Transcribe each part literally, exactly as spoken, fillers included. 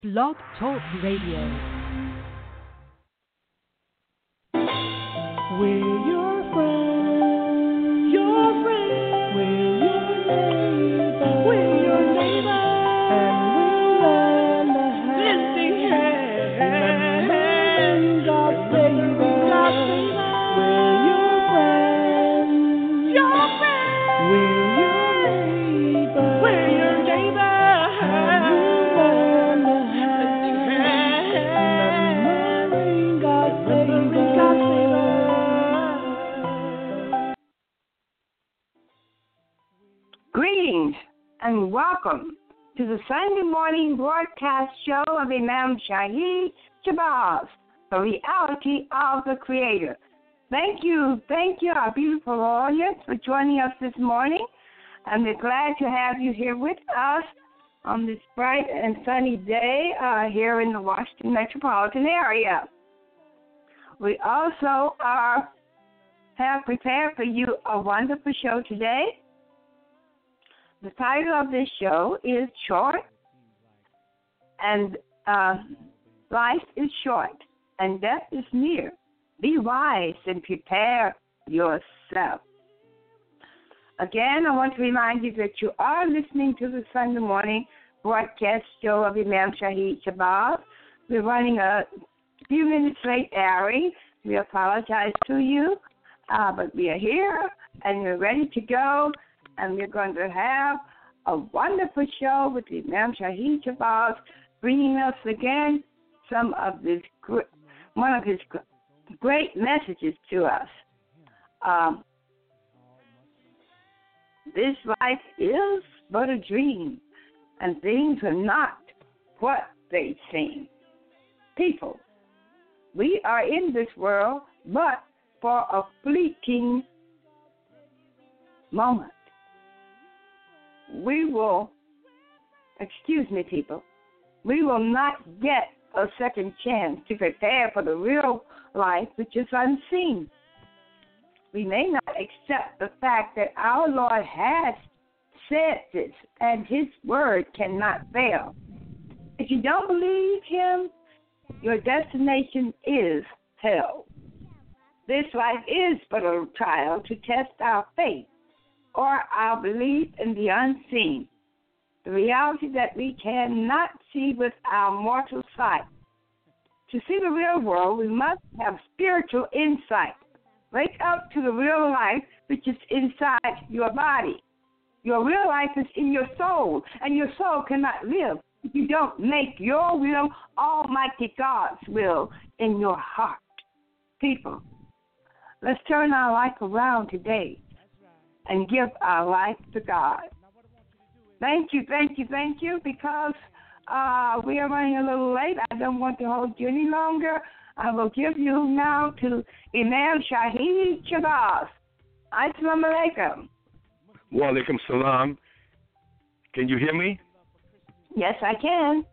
Blog Talk Radio. We're your friends, your friends. We're your neighbors, we're your neighbors. And we'll lend a hand, lending hand. God save us, God save us. We're your friends, your friends. We're your neighbors, we're your neighbors. And we'll lend a hand, lending hand. God save us, God save us. Greetings and welcome to the Sunday morning broadcast show of Imam Shahid Shabazz, the reality of the Creator. Thank you, thank you, our beautiful audience, for joining us this morning. And we're glad to have you here with us on this bright and sunny day uh, here in the Washington metropolitan area. We also are, have prepared for you a wonderful show today. The title of this show is Short, and uh, Life is Short, and Death is Near. Be wise and prepare yourself. Again, I want to remind you that you are listening to the Sunday morning broadcast show of Imam Shahid Shabazz. We're running a few minutes late airing. We apologize to you, uh, but we are here, and we're ready to go. And we're going to have a wonderful show with Imam Shahid Shabazz, bringing us again some of this, one of his great messages to us. Um, this life is but a dream, and things are not what they seem. People, we are in this world, but for a fleeting moment. We will, excuse me, people, we will not get a second chance to prepare for the real life which is unseen. We may not accept the fact that our Lord has said this, and his word cannot fail. If you don't believe him, your destination is hell. This life is but a trial to test our faith or our belief in the unseen, the reality that we cannot see with our mortal sight. To see the real world, we must have spiritual insight. Wake up to the real life which is inside your body. Your real life is in your soul, and your soul cannot live if you don't make your will, Almighty God's will, in your heart. People, let's turn our life around today and give our life to God. Thank you, thank you, thank you, because uh, we are running a little late. I don't want to hold you any longer. I will give you now to Imam Shahid Shabazz. Assalamu alaikum. Wa alaikum salam. Can you hear me? Yes, I can.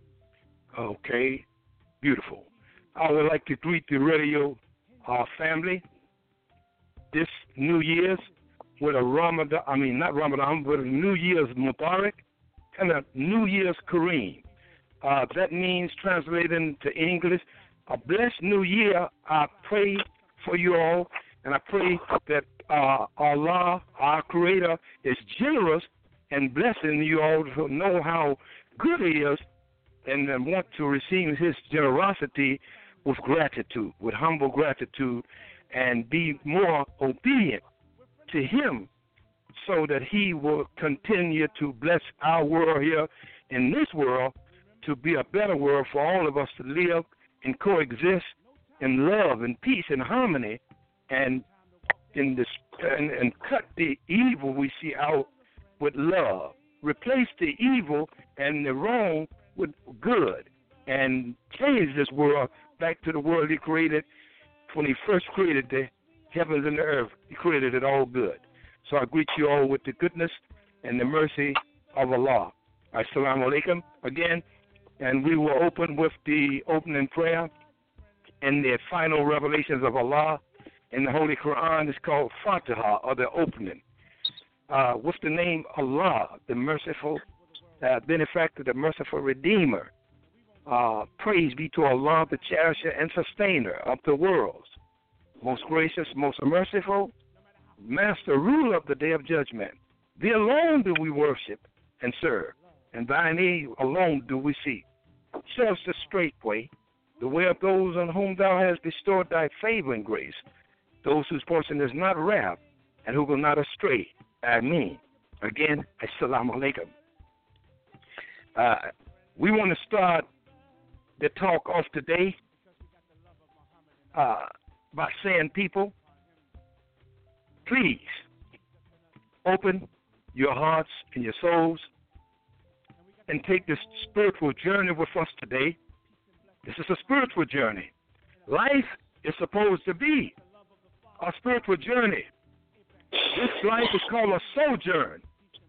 Okay, beautiful. I would like to greet the radio uh, family this New Year's with a Ramadan, I mean not Ramadan, but a New Year's Mubarak and a New Year's Kareem. Uh, that means, translated to English, a blessed New Year. I pray for you all, and I pray that uh, Allah, our Creator, is generous and blessing you all to know how good He is, and then want to receive His generosity with gratitude, with humble gratitude, and be more obedient to Him, so that He will continue to bless our world here in this world to be a better world for all of us to live and coexist in love and peace and harmony, and in this and, and cut the evil we see out with love. Replace the evil and the wrong with good, and change this world back to the world He created when He first created the heavens and the earth. He created it all good. So I greet you all with the goodness and the mercy of Allah. Assalamu alaikum again, and we will open with the opening prayer and the final revelations of Allah in the Holy Quran. Is called Fatiha, or the opening. Uh, with the name Allah, the merciful uh, benefactor, the merciful Redeemer. Uh, praise be to Allah, the cherisher and sustainer of the worlds, most gracious, most merciful, master, ruler of the day of judgment. Thee alone do we worship and serve, and thine aid alone do we seek. Show us the straight way, the way of those on whom thou hast bestowed thy favor and grace, those whose portion is not wrath, and who go not astray. Ameen. Again, assalamu alaikum. Uh, we want to start the talk off today uh, by saying, people, please open your hearts and your souls and take this spiritual journey with us today. This is a spiritual journey. Life is supposed to be a spiritual journey. This life is called a sojourn.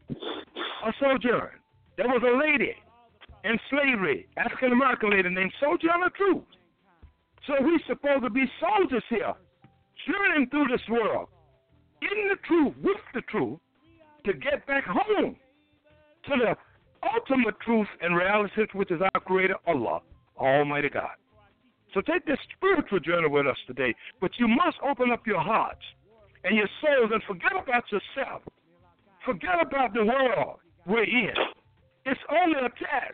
A sojourn. There was a lady in slavery, African-American lady named Sojourner Truth. So we're supposed to be soldiers here, journeying through this world, in the truth, with the truth, to get back home to the ultimate truth and reality, which is our Creator, Allah, Almighty God. So take this spiritual journey with us today, but you must open up your hearts and your souls and forget about yourself. Forget about the world we're in. It's only a test.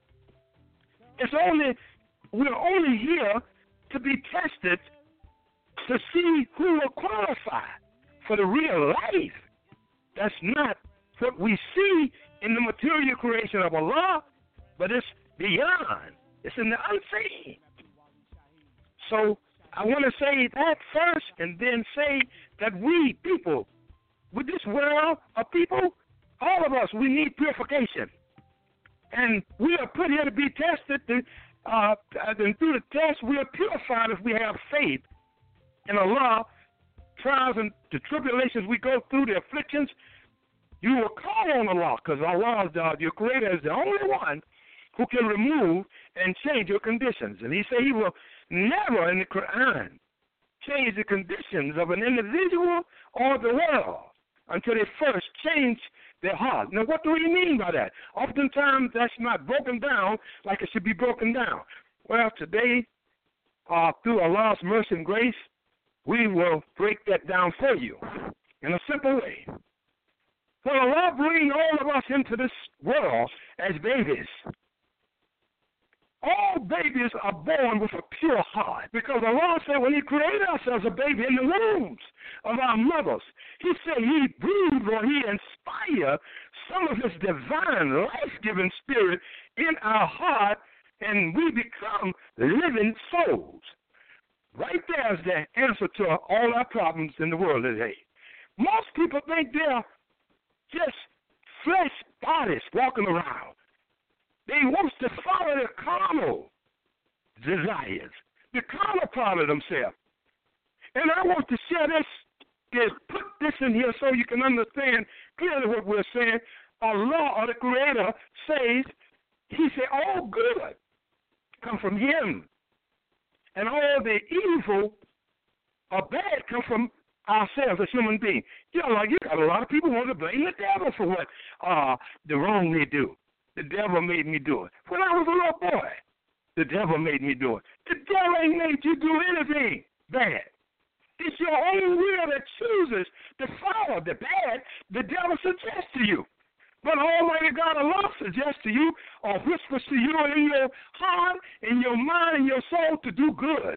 It's only, we're only here to be tested to see who will qualify for the real life. That's not what we see in the material creation of Allah, but it's beyond. It's in the unseen. So I want to say that first and then say that we people, with this world of people, all of us, we need purification. And we are put here to be tested. To, uh, and through the test, we are purified if we have faith in Allah. Trials and the tribulations we go through, the afflictions, you will call on Allah because Allah, uh, your Creator, is the only one who can remove and change your conditions. And He said He will never in the Quran change the conditions of an individual or the world until they first change their heart. Now, what do we mean by that? Oftentimes, that's not broken down like it should be broken down. Well, today, uh, through Allah's mercy and grace, we will break that down for you in a simple way. When Allah brings all of us into this world as babies, all babies are born with a pure heart because Allah said when He created us as a baby in the wombs of our mothers, He said He breathed or He inspired some of His divine life-giving spirit in our heart, and we become living souls. Right there is the answer to all our problems in the world today. Most people think they're just flesh bodies walking around. They want to follow their carnal desires, the carnal part of themselves. And I want to share this, is put this in here so you can understand clearly what we're saying. Allah, or the Creator, says, He said, all good come from Him. And all the evil or bad come from ourselves as human beings. You know, like you got a lot of people want to blame the devil for what uh, the wrong they do. The devil made me do it. When I was a little boy, the devil made me do it. The devil ain't made you do anything bad. It's your own will that chooses to follow the bad the devil suggests to you. But Almighty God, Allah suggests to you or whispers to you in your heart, in your mind, in your soul to do good.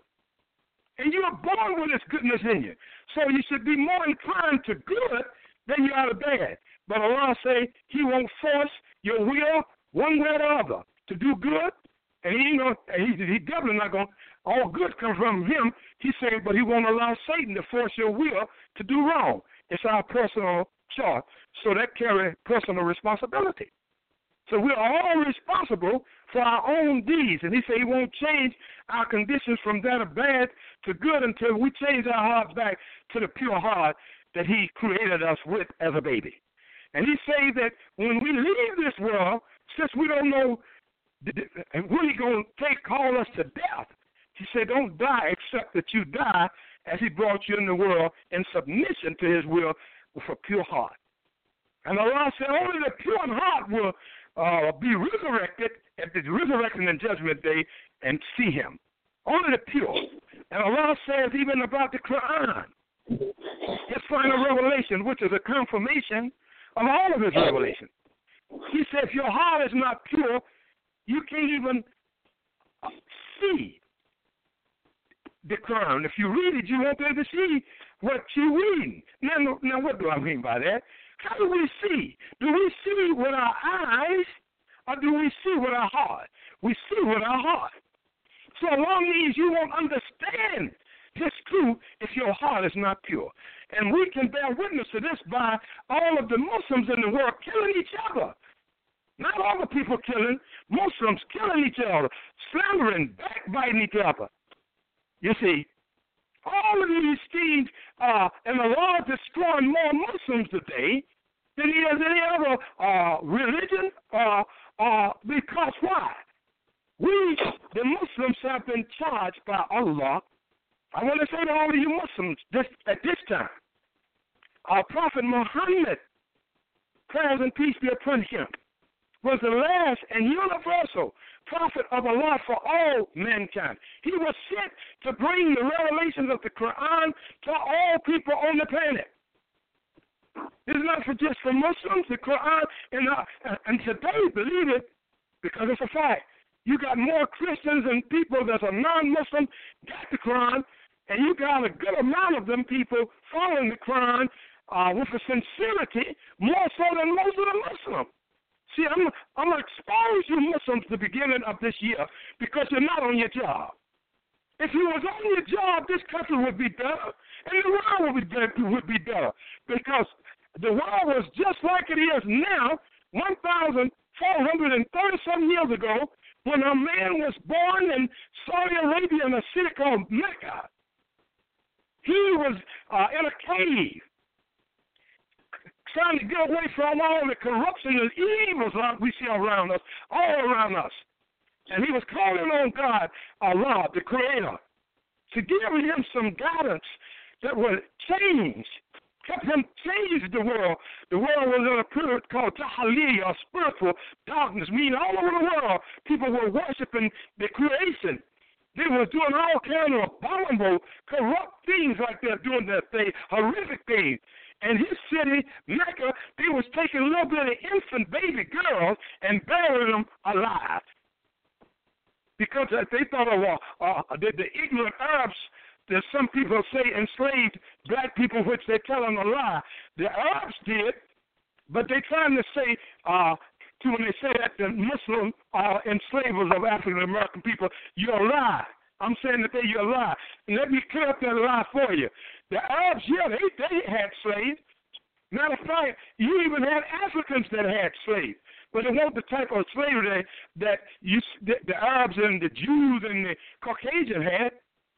And you are born with this goodness in you. So you should be more inclined to good than you are to bad. But Allah say He won't force your will one way or the other to do good. And He ain't gonna, he, he definitely not going to, all good comes from Him. He said, but He won't allow Satan to force your will to do wrong. It's our personal choice. So that carries personal responsibility. So we're all responsible for our own deeds. And He said He won't change our conditions from that of bad to good until we change our hearts back to the pure heart that He created us with as a baby. And He said that when we leave this world, since we don't know when He's going to take, call us to death, He said don't die except that you die as He brought you in the world in submission to His will with a pure heart. And Allah said only the pure in heart will uh, be resurrected at the resurrection and judgment day and see him. Only the pure. And Allah says even about the Quran, his final revelation, which is a confirmation of all of his revelation. He says, if your heart is not pure, you can't even see the Quran. If you read it, you won't be able to see what you're reading. Now, now, what do I mean by that? How do we see? Do we see with our eyes, or do we see with our heart? We see with our heart. So along these, you won't understand this truth if your heart is not pure. And we can bear witness to this by all of the Muslims in the world killing each other. Not all the people killing, Muslims killing each other, slandering, backbiting each other. You see, all of these things, uh, and the Lord destroying more Muslims today than he has any other uh, religion, uh, uh, because why? We, the Muslims, have been charged by Allah. I want to say to all of you Muslims this, at this time, our Prophet Muhammad, prayers and peace be upon him, was the last and universal prophet of Allah for all mankind. He was sent to bring the revelations of the Quran to all people on the planet. It's not for just for Muslims, the Quran, and, uh, and today, believe it, because it's a fact. You got more Christians and people that are non-Muslim got the Quran, and you got a good amount of them people following the Quran uh, with a sincerity, more so than most of the Muslims. See, I'm, I'm going to expose you Muslims at the beginning of this year because you're not on your job. If you was on your job, this country would be better, and the world would be better, would be better because the world was just like it is now, one thousand four hundred thirty-seven years ago, when a man was born in Saudi Arabia in a city called Mecca. He was uh, in a cave, trying to get away from all the corruption and evils that we see around us, all around us. And he was calling on God, Allah, the Creator, to give him some guidance that would change, help him change the world. The world was in a period called Tahali, or spiritual darkness, meaning all over the world, people were worshiping the creation. They were doing all kinds of abominable, corrupt things like they're doing that thing, horrific things. And his city, Mecca, they was taking little bitty infant baby girls and burying them alive. Because they thought of uh, uh, the, the ignorant Arabs that some people say enslaved black people, which they're telling a lie. The Arabs did, but they're trying to say, uh, to when they say that the Muslim uh, enslavers of African American people, you're a lie. I'm saying that they're a lie. And let me clear up that lie for you. The Arabs, yeah, they, they had slaves. Matter of fact, you even had Africans that had slaves. But it wasn't the type of slavery that, that you, the, the Arabs and the Jews and the Caucasian had.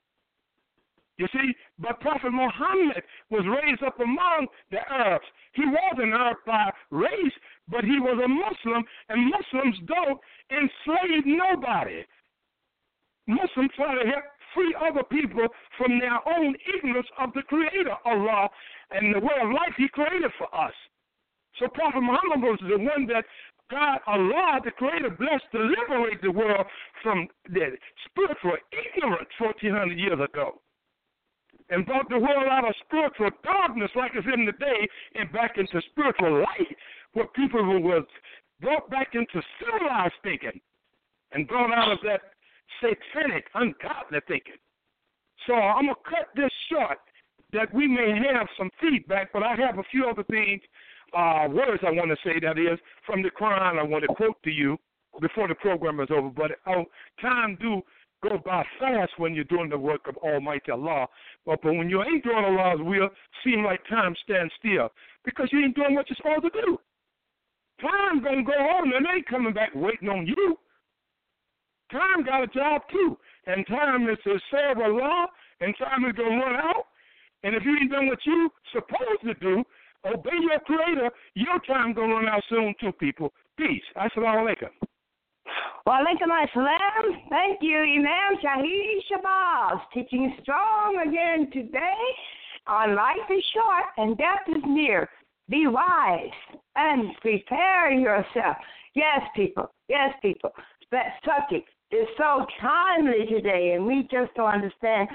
You see, but Prophet Muhammad was raised up among the Arabs. He was an Arab by race, but he was a Muslim, and Muslims don't enslave nobody. Muslims try to help free other people from their own ignorance of the Creator, Allah, and the way of life He created for us. So Prophet Muhammad was the one that God, Allah, the Creator, blessed to liberate the world from the spiritual ignorance fourteen hundred years ago, and brought the world out of spiritual darkness like it's in the day and back into spiritual light, where people were brought back into civilized thinking and brought out of that satanic, ungodly thinking. So I'm going to cut this short that we may have some feedback, but I have a few other things, uh, words I want to say, that is, from the Quran I want to quote to you before the program is over. But oh, time do go by fast when you're doing the work of Almighty Allah. But, but when you ain't doing Allah's will, seem like time stands still because you ain't doing what you're supposed to do. Time going to go on and they ain't coming back waiting on you. Time got a job too. And time is to serve Allah, and time is going to run out. And if you ain't done what you supposed to do, obey your Creator, your time going to run out soon too, people. Peace. Assalamu alaikum. Wa alaikum assalam. Thank you, Imam Shahid Shabazz, teaching strong again today on life is short and death is near. Be wise and prepare yourself. Yes, people. Yes, people. That subject is so timely today, and we just don't understand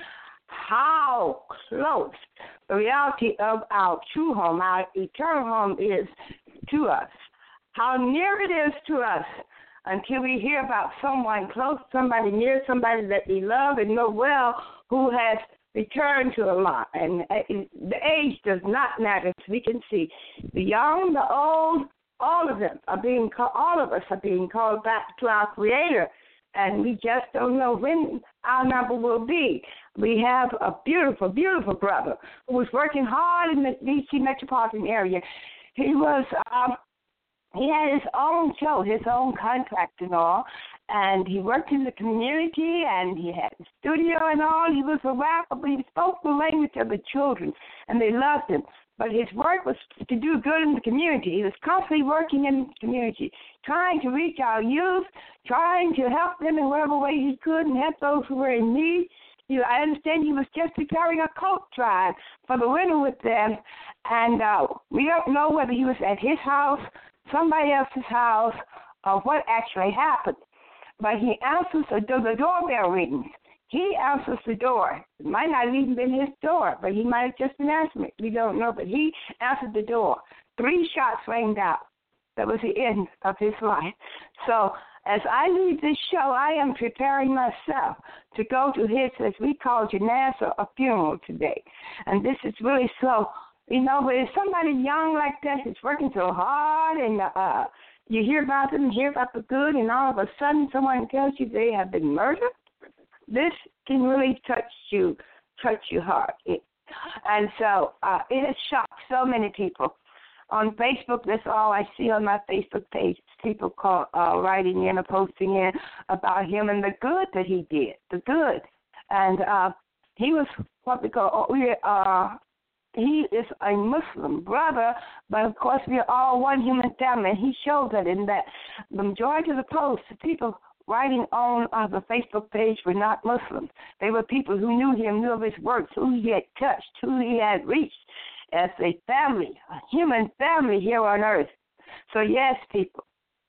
how close the reality of our true home, our eternal home is to us, how near it is to us until we hear about someone close, somebody near, somebody that we love and know well who has returned to Allah. And the age does not matter, as we can see. The young, the old, all of them are being called, all of us are being called back to our Creator. And we just don't know when our number will be. We have a beautiful, beautiful brother who was working hard in the D C metropolitan area. He was, um, he had his own show, his own contract and all, and he worked in the community, and he had a studio and all. He was a rapper, but he spoke the language of the children, and they loved him. But his work was to do good in the community. He was constantly working in the community, trying to reach our youth, trying to help them in whatever way he could and help those who were in need. You know, I understand he was just preparing a coat drive for the winter with them, and uh, we don't know whether he was at his house, somebody else's house, or what actually happened. But he answers the, the doorbell rings. He answers the door. It might not have even been his door, but he might have just been answering it. We don't know, but he answered the door. Three shots rang out. That was the end of his life. So as I leave this show, I am preparing myself to go to his, as we call janaza, a funeral today. And this is really slow. You know, but if somebody young like that is working so hard and uh, you hear about them, hear about the good, and all of a sudden someone tells you they have been murdered, this can really touch you, touch your heart. It, and so uh, it has shocked so many people. On Facebook, that's all I see on my Facebook page. People call, uh, writing in or posting in about him and the good that he did, the good. And uh, he was what we call, we uh, he is a Muslim brother, but of course we are all one human family. And he showed that in that the majority of the posts, the people writing on uh, the Facebook page were not Muslims. They were people who knew him, knew of his works, who he had touched, who he had reached as a family, a human family here on earth. So yes, people,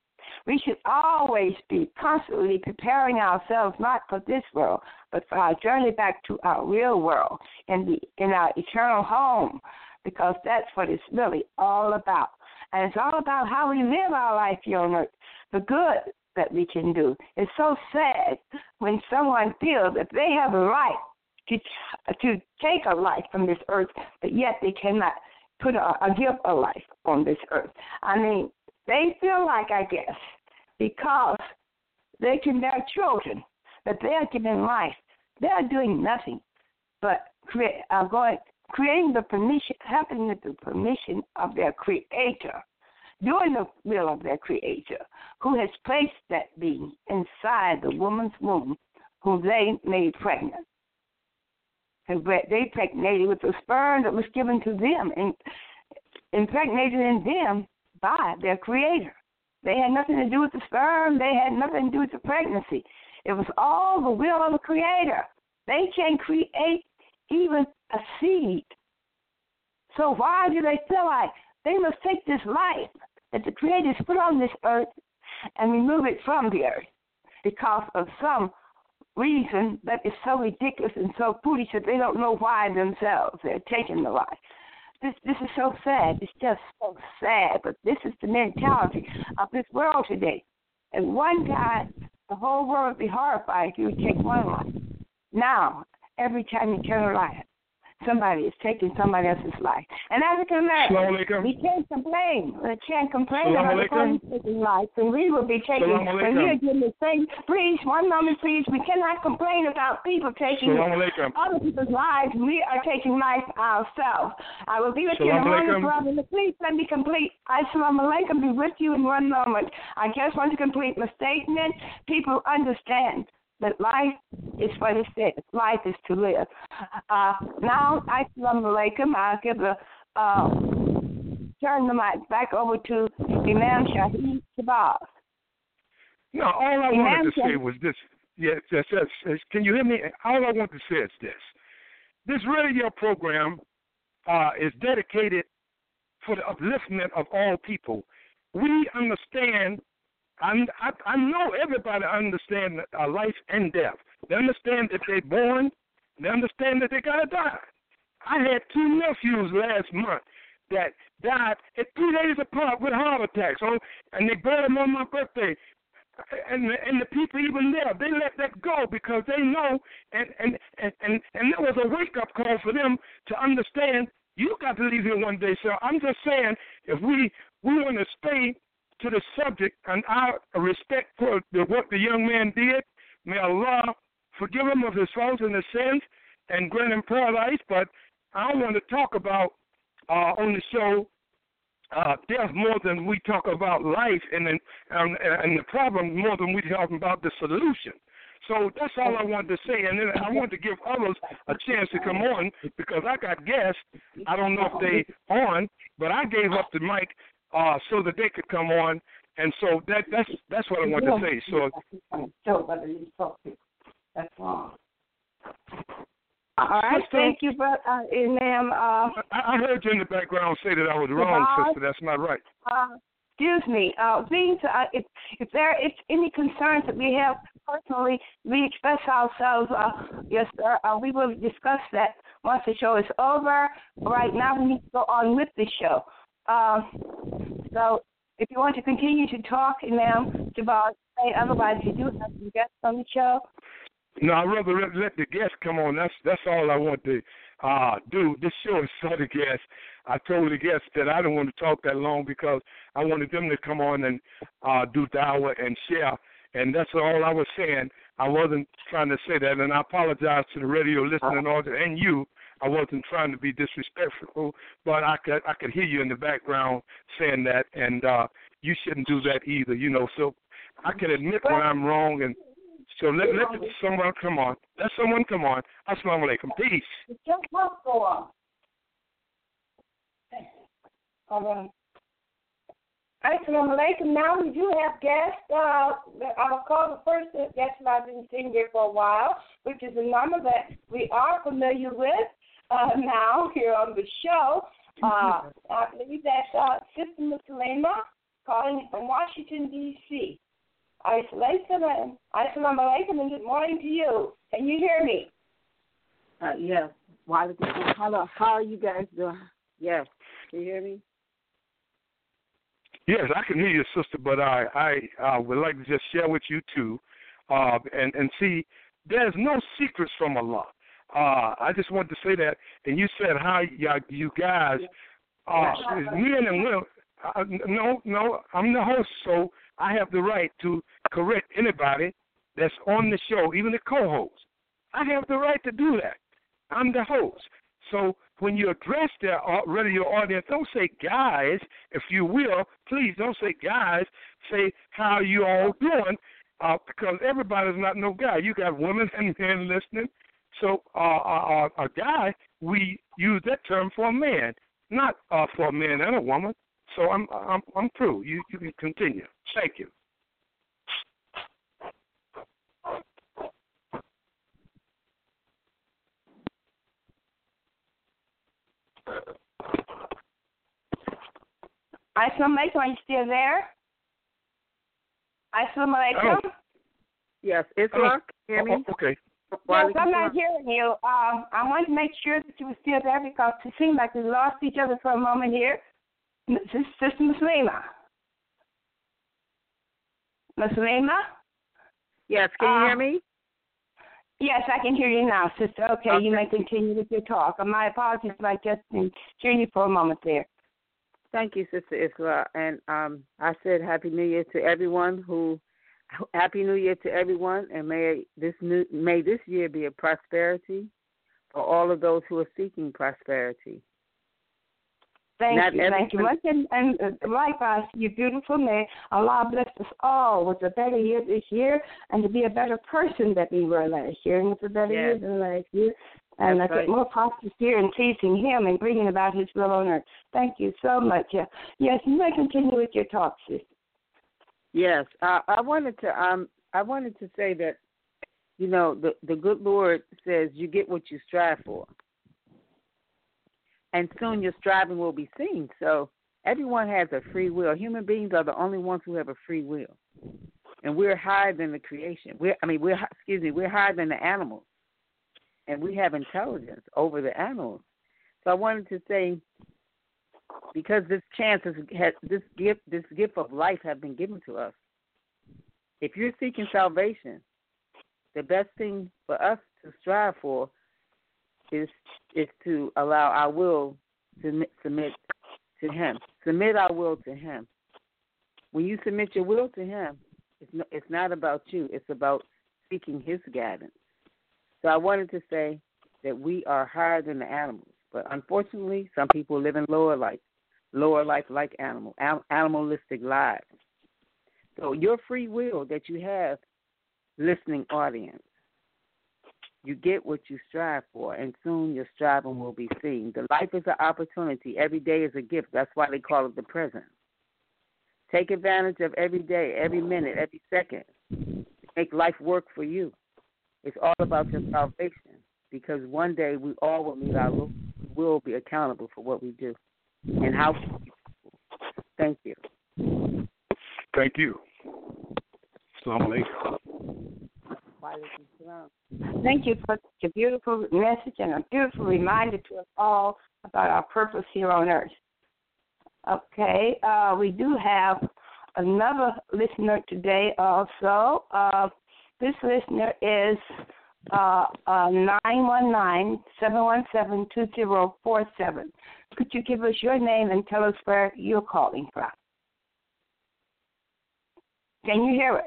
we should always be constantly preparing ourselves not for this world, but for our journey back to our real world and the in our eternal home, because that's what it's really all about. And it's all about how we live our life here on earth, the good that we can do. It's so sad when someone feels that they have a right to to take a life from this earth, but yet they cannot put a, a give a life on this earth. I mean, they feel like, I guess, because they can bear children, that they are given life. They are doing nothing but create, uh, going, creating the permission, having the permission of their Creator, doing the will of their Creator, who has placed that being inside the woman's womb, who they made pregnant. And they impregnated with the sperm that was given to them and impregnated in them by their Creator. They had nothing to do with the sperm. They had nothing to do with the pregnancy. It was all the will of the Creator. They can create even a seed. So why do they feel like they must take this life that the Creator has put on this earth and remove it from the earth because of some reason that is so ridiculous and so foolish that they don't know why themselves they're taking the life? This this is so sad. It's just so sad. But this is the mentality of this world today. And one guy, the whole world would be horrified if you would take one life. Now, every time you turn a light, somebody is taking somebody else's life. And African Americans, we can't complain. We can't complain about the police taking life. And we will be taking, when we are getting the same, please, one moment, please. We cannot complain about people taking other people's lives. We are taking life ourselves. I will be with you in a moment, brother. Please let me complete. Assalamu alaikum, be with you in one moment. I just want to complete my statement. People understand that life is what it says. Life is to live. Uh, now, assalamu alaikum. I'll give the, uh, turn the mic back over to Imam Shahid Shabazz. No, all I Imam wanted to Shahid. say was this. Yes, yes, yes, yes. Can you hear me? All I want to say is this. This radio program uh, is dedicated for the upliftment of all people. We understand I, I, I know everybody understands uh, life and death. They understand that they're born. They understand that they got to die. I had two nephews last month that died at three days apart with heart attacks, on, and they buried them on my birthday. And the, and the people even there, they let that go because they know, and and and and, and there was a wake up call for them to understand. You got to leave here one day. So I'm just saying, if we we want to stay to the subject and our respect for the, what the young man did, may Allah forgive him of his faults and his sins and grant him paradise. But I want to talk about uh, on the show uh, death more than we talk about life, and and, and the problem more than we talk about the solution. So that's all I wanted to say, and then I wanted to give others a chance to come on because I got guests. I don't know if they on, but I gave up the mic uh, so that they could come on, and so that that's that's what I wanted to say. So that's wrong. All right, thank you, but uh, ma'am. Uh, I, I heard you in the background say that I was wrong, sister. That's not right. Uh, excuse me. Uh, things, uh, if if there is any concerns that we have personally, we express ourselves. Uh, yes, sir. Uh, we will discuss that once the show is over. Right now, we need to go on with the show. Uh, so, if you want to continue to talk, ma'am, about otherwise, you do have some guests on the show. No, I'd rather let, let the guests come on. That's that's all I want to uh, do. This show is for the guests. I told the guests that I didn't want to talk that long because I wanted them to come on and uh, do dawah and share. And that's all I was saying. I wasn't trying to say that. And I apologize to the radio listening audience and you. I wasn't trying to be disrespectful, but I could I could hear you in the background saying that, and uh, you shouldn't do that either. You know, so I can admit when I'm wrong and. So let, let someone come on. Let someone come on. Assalamu alaikum. Peace. Just go on. All right. Assalamu alaikum. Now we do have guests. Uh, I'll call the first guest that I've been sitting here for a while, which is a number that we are familiar with uh, now here on the show. Uh, I believe that's uh, Sister Muslima calling from Washington, D C Assalamu alaikum and good morning to you. Can you hear me? Uh, yes. Hello. How are you guys doing? Yes. Can you hear me? Yes, I can hear you, sister, but I, I uh, would like to just share with you, too, uh, and, and see, there's no secrets from Allah. Uh, I just want to say that, and you said how you, you guys, uh, men and women, uh, no, no, I'm the host, so I have the right to correct anybody that's on the show, even the co-host. I have the right to do that. I'm the host. So when you address the radio audience, don't say guys, if you will. Please don't say guys. Say how you all doing, uh, because everybody's not no guy. You got women and men listening. So uh, uh, uh, a guy, we use that term for a man, not uh, for a man and a woman. So I'm I'm I'm through. You you can continue. Thank you. Assalamu alaikum. Are you still there? Assalamu alaikum. Oh. Yes, it's Rock. Hear me? Oh, okay. Yes, I'm not hearing you. Um, I wanted to make sure that you were still there because it seemed like we lost each other for a moment here. Sister Muslima. Muslima? Yes, can you uh, hear me? Yes, I can hear you now, sister. Okay, okay. You may continue with your talk. My apologies if I just didn't hear you for a moment there. Thank you, Sister Isra. And um, I said Happy New Year to everyone who, Happy New Year to everyone, and may this new, may this year be a prosperity for all of those who are seeking prosperity. Thank Not you, thank you much, and, and uh, likewise, you beautiful. May Allah bless us all with a better year this year, and to be a better person that we were last year, and with a better yes. year than last year, and That's I right. get more prosperous here and pleasing Him and bringing about His will on earth. Thank you so much. Uh, yes, you may continue with your talk, sister. Yes, uh, I wanted to um I wanted to say that, you know, the the good Lord says you get what you strive for. And soon your striving will be seen. So everyone has a free will. Human beings are the only ones who have a free will. and we're higher than the creation. We're, I mean, we're excuse me, we're higher than the animals, and we have intelligence over the animals. So I wanted to say, because this chance is, has this gift, this gift of life, have been given to us. If you're seeking salvation, the best thing for us to strive for is is to allow our will to submit to Him. Submit our will to Him. When you submit your will to Him, it's no, it's not about you. It's about seeking His guidance. So I wanted to say that we are higher than the animals, but unfortunately, some people live in lower life, lower life like animal, animalistic lives. So your free will that you have, listening audience, you get what you strive for, and soon your striving will be seen. The life is an opportunity. Every day is a gift. That's why they call it the present. Take advantage of every day, every minute, every second. Make life work for you. It's all about your salvation, because one day we all will meet our Lord. We will be accountable for what we do and how we do. Thank you. Thank you. Assalamu alaikum. Thank you for such a beautiful message and a beautiful reminder to us all about our purpose here on earth. Okay, uh, we do have another listener today also. Uh, this listener is uh, uh, nine one nine, seven one seven, two zero four seven. Could you give us your name and tell us where you're calling from? Can you hear us?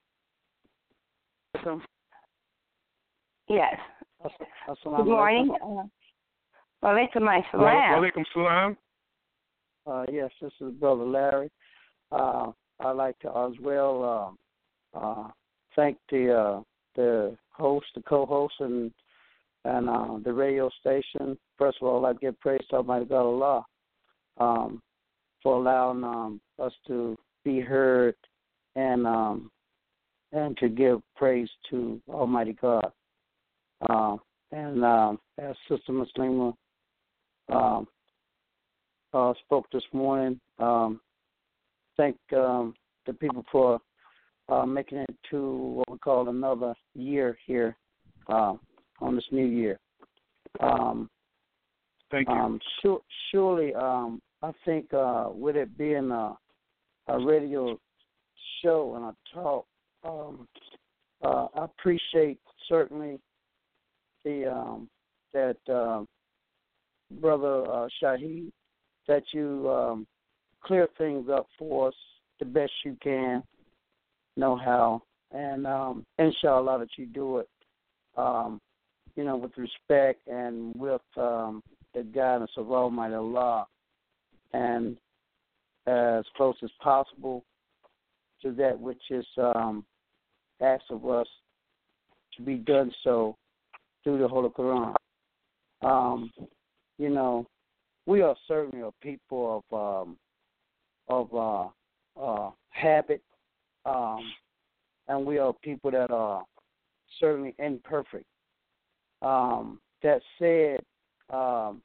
Yes. Good morning. Uh, Walaikum assalam. Walaikum salam. Uh, yes, this is Brother Larry. Uh, I'd like to as well uh, uh, thank the uh, the host, the co-host, and and uh, the radio station. First of all, I'd give praise to Almighty God Allah um, for allowing um, us to be heard and um, and to give praise to Almighty God. Uh, and um, as Sister Muslima um, uh, spoke this morning, um, thank um, the people for uh, making it to what we call another year here uh, on this new year. Um, thank you. Um, sure, surely, um, I think uh, with it being a, a radio show and a talk, um, uh, I appreciate certainly the um, that uh, Brother uh, Shaheed, that you um, clear things up for us the best you can, know how, and um, inshallah that you do it, um, you know, with respect and with um, the guidance of Almighty Allah, and as close as possible to that which is um, asked of us to be done so through the Holy Quran. Um, you know, we are certainly a people of um, of uh, uh, habit, um, and we are people that are certainly imperfect. Um, that said, um,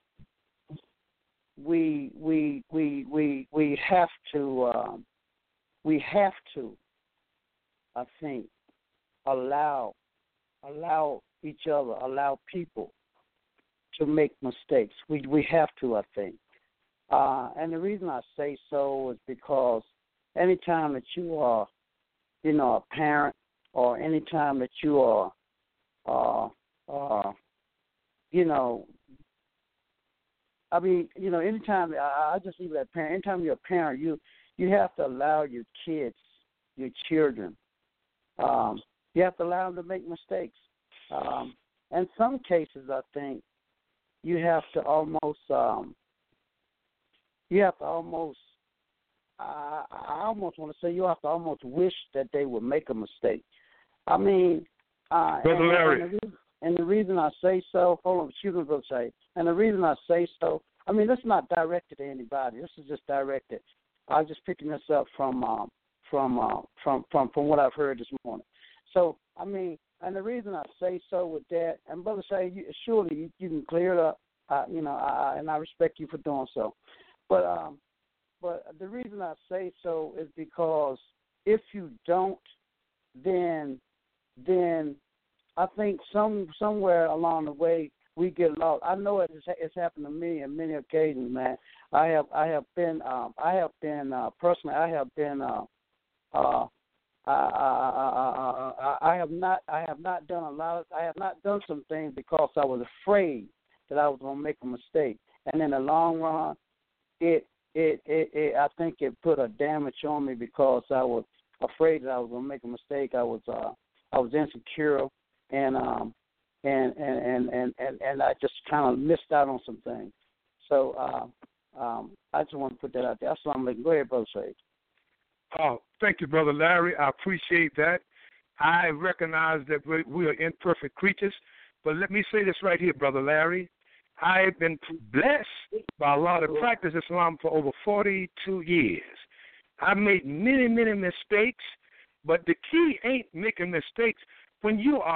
we we we we we have to um, we have to, I think, allow allow each other, allow people to make mistakes. We we have to, I think. Uh, and the reason I say so is because anytime that you are, you know, a parent, or anytime that you are, uh, uh, you know, I mean, you know, anytime, I, I just leave it at parent. Anytime you're a parent, you you have to allow your kids, your children, um, you have to allow them to make mistakes. Um, in some cases, I think you have to almost, um, you have to almost, I, I almost want to say you have to almost wish that they would make a mistake. I mean, uh, Brother and, Larry. And the, reason, and the reason I say so, hold on, excuse me, Brother Say, and the reason I say so, I mean, this is not directed to anybody. This is just directed. I'm just picking this up from um, from, uh, from from from what I've heard this morning. So, I mean, and the reason I say so with that, and Brother Say, you, surely you, you can clear it up, uh, you know, I, and I respect you for doing so. But um, but the reason I say so is because if you don't, then then I think some somewhere along the way we get lost. I know it's, it's happened to me on many occasions, man. I have I have been um, I have been uh, personally I have been uh, uh, I, I, I, I have not I have not done a lot of I have not done some things because I was afraid that I was going to make a mistake, and in the long run, it it, it it I think it put a damage on me because I was afraid that I was going to make a mistake. I was uh, I was insecure, and um and and and and, and, and I just kind of missed out on some things. So uh, um, I just want to put that out there. That's what I'm like. Go ahead, Brother Sage. Oh, thank you, Brother Larry. I appreciate that. I recognize that we, we are imperfect creatures, but let me say this right here, Brother Larry. I've been blessed by Allah to practice Islam for over forty-two years. I made many, many mistakes, but the key ain't making mistakes. When you are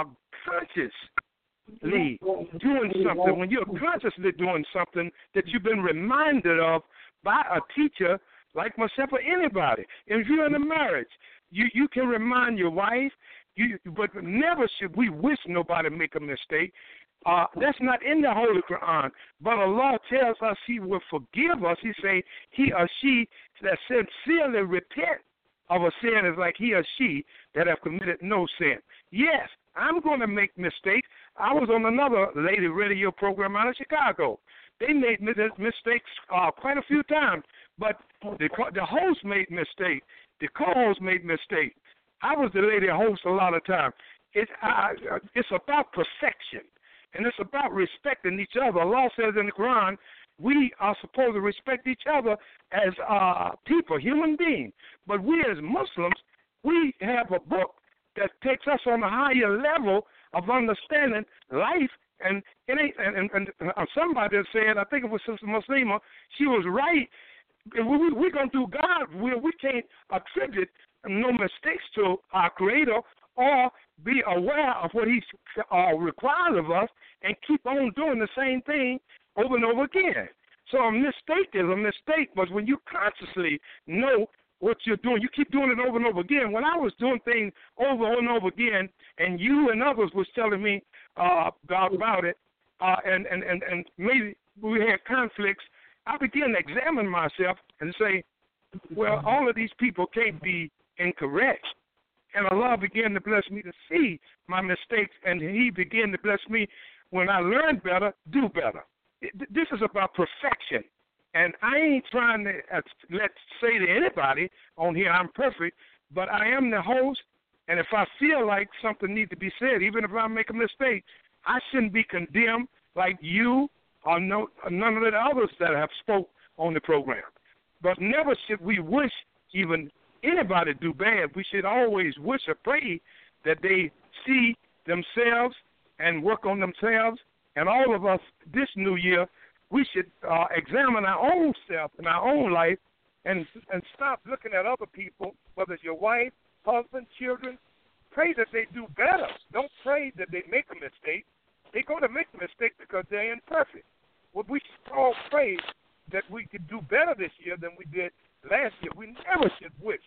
consciously doing something, when you're consciously doing something that you've been reminded of by a teacher like myself or anybody. If you're in a marriage, you, you can remind your wife, you, but never should we wish nobody make a mistake. Uh, that's not in the Holy Quran. But Allah tells us He will forgive us. He say he or she that sincerely repent of a sin is like he or she that have committed no sin. Yes, I'm going to make mistakes. I was on another lady radio program out of Chicago. They made mistakes uh, quite a few times, but the, the host made mistakes. The co-host made mistakes. I was the lady host a lot of times. It, I, it's about perfection, and it's about respecting each other. Allah says in the Quran, we are supposed to respect each other as uh, people, human beings. But we as Muslims, we have a book that takes us on a higher level of understanding life. And it ain't, and, and, and somebody said, I think it was Sister Muslima, she was right. We, we, we're going to do God will. We can't attribute no mistakes to our Creator or be aware of what He uh, requires of us and keep on doing the same thing over and over again. So a mistake is a mistake, but when you consciously know what you're doing, you keep doing it over and over again. When I was doing things over and over again, and you and others was telling me uh, about it, uh, and, and, and, and maybe we had conflicts, I began to examine myself and say, well, all of these people can't be incorrect. And Allah began to bless me to see my mistakes, and He began to bless me when I learned better, do better. This is about perfection. And I ain't trying to uh, let's say to anybody on here I'm perfect, but I am the host, and if I feel like something needs to be said, even if I make a mistake, I shouldn't be condemned like you or no, none of the others that have spoke on the program. But never should we wish even anybody do bad. We should always wish or pray that they see themselves and work on themselves. And all of us this new year, we should uh, examine our own self and our own life and and stop looking at other people, whether it's your wife, husband, children. Pray that they do better. Don't pray that they make a mistake. They're going to make a mistake because they're imperfect. Well, we should all pray that we could do better this year than we did last year. We never should wish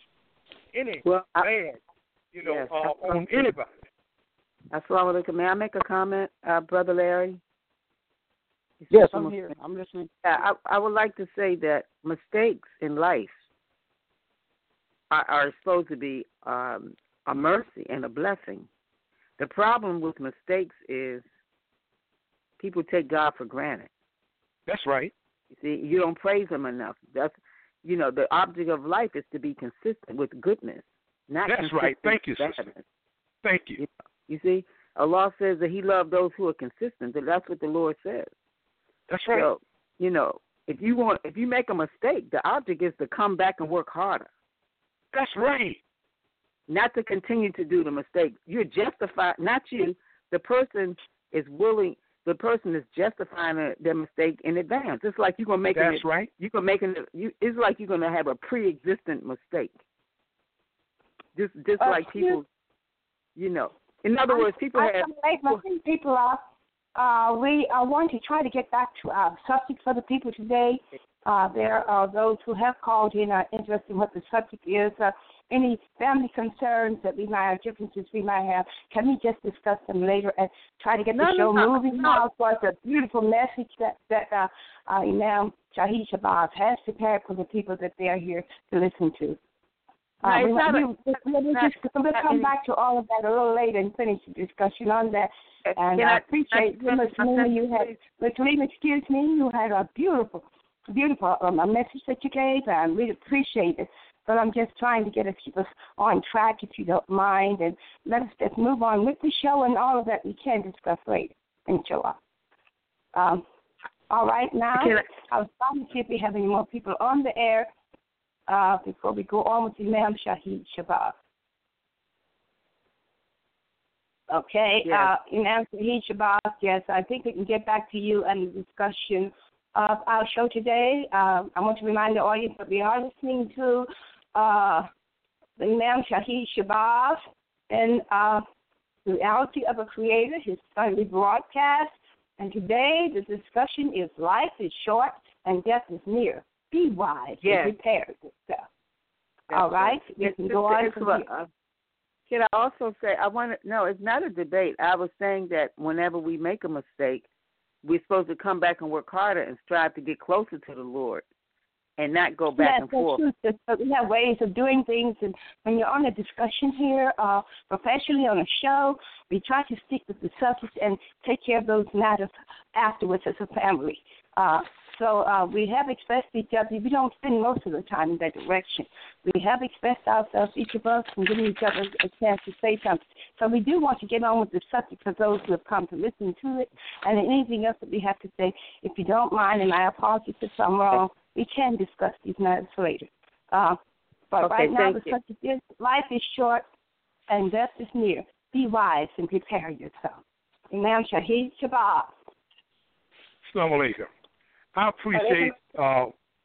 any well, I, bad, you know, yes, uh, on anybody. Assalamu alaikum. May I make a comment, uh, Brother Larry? Yes, I'm here. I'm listening. I, I would like to say that mistakes in life are, are supposed to be um, a mercy and a blessing. The problem with mistakes is people take God for granted. That's right. You see, you don't praise Him enough. That's, you know, the object of life is to be consistent with goodness, not That's right. Thank you, sister. Thank you. you. You see, Allah says that He loves those who are consistent. That's what the Lord says. That's right. So, you know, if you want, if you make a mistake, the object is to come back and work harder. That's right. Not to continue to do the mistake. You're justified, not you. The person is willing. The person is justifying a, their mistake in advance. It's like you're gonna make. That's an, right. You're gonna make an. You, it's like you're gonna have a pre-existent mistake. Just, just Uh, like people, you know. In other words, people I, have. I my people are. Uh, we uh, want to try to get back to our subject for the people today. Uh, there are those who have called in are interested in what the subject is. Uh, any family concerns that we might have, differences we might have, can we just discuss them later and try to get no, the show no, moving? No. Now, for the beautiful message that, that uh, uh, Imam Shahid Shabazz has prepared for the people that they are here to listen to. No, Uh, it's we, not we, a, we, it's we'll, not, just, we'll come any, back to all of that a little later and finish the discussion on that. And I, I appreciate you, Miz Lima. You had, Miz Lima, excuse me, you had a beautiful, beautiful um, a message that you gave. I really appreciate it. But I'm just trying to get us, keep us on track, if you don't mind, and let us just move on with the show and all of that we can discuss later, inshallah. Um, all right, now, I was trying to see if we have any more people on the air uh, before we go on with Imam Shahid Shabazz. Okay, yes. uh, Imam Shahid Shabazz, yes, I think we can get back to you and the discussion of our show today. Uh, I want to remind the audience that we are listening to uh, the Imam Shahid Shabazz and uh, the Reality of a Creator, his Sunday broadcast. And today the discussion is life is short and death is near. Be wise yes. and prepare yourself. That's All right? Yes, You can go on from here. Uh, can I also say, I want to, no, it's not a debate. I was saying that whenever we make a mistake, we're supposed to come back and work harder and strive to get closer to the Lord and not go back yes, and forth. True. But we have ways of doing things, and when you're on a discussion here, uh, professionally on a show, we try to stick with the subject and take care of those matters afterwards as a family. Uh, so uh, we have expressed each other. We don't spend most of the time in that direction. We have expressed ourselves, each of us, and giving each other a chance to say something. So we do want to get on with the subject for those who have come to listen to it, and anything else that we have to say, if you don't mind, and I apologize if I'm wrong, we can discuss these matters later. Uh, but okay, right now the you. subject is life is short and death is near. Be wise and prepare yourself. Imam Shahid Shabazz. Assalamu alaikum. I appreciate, uh,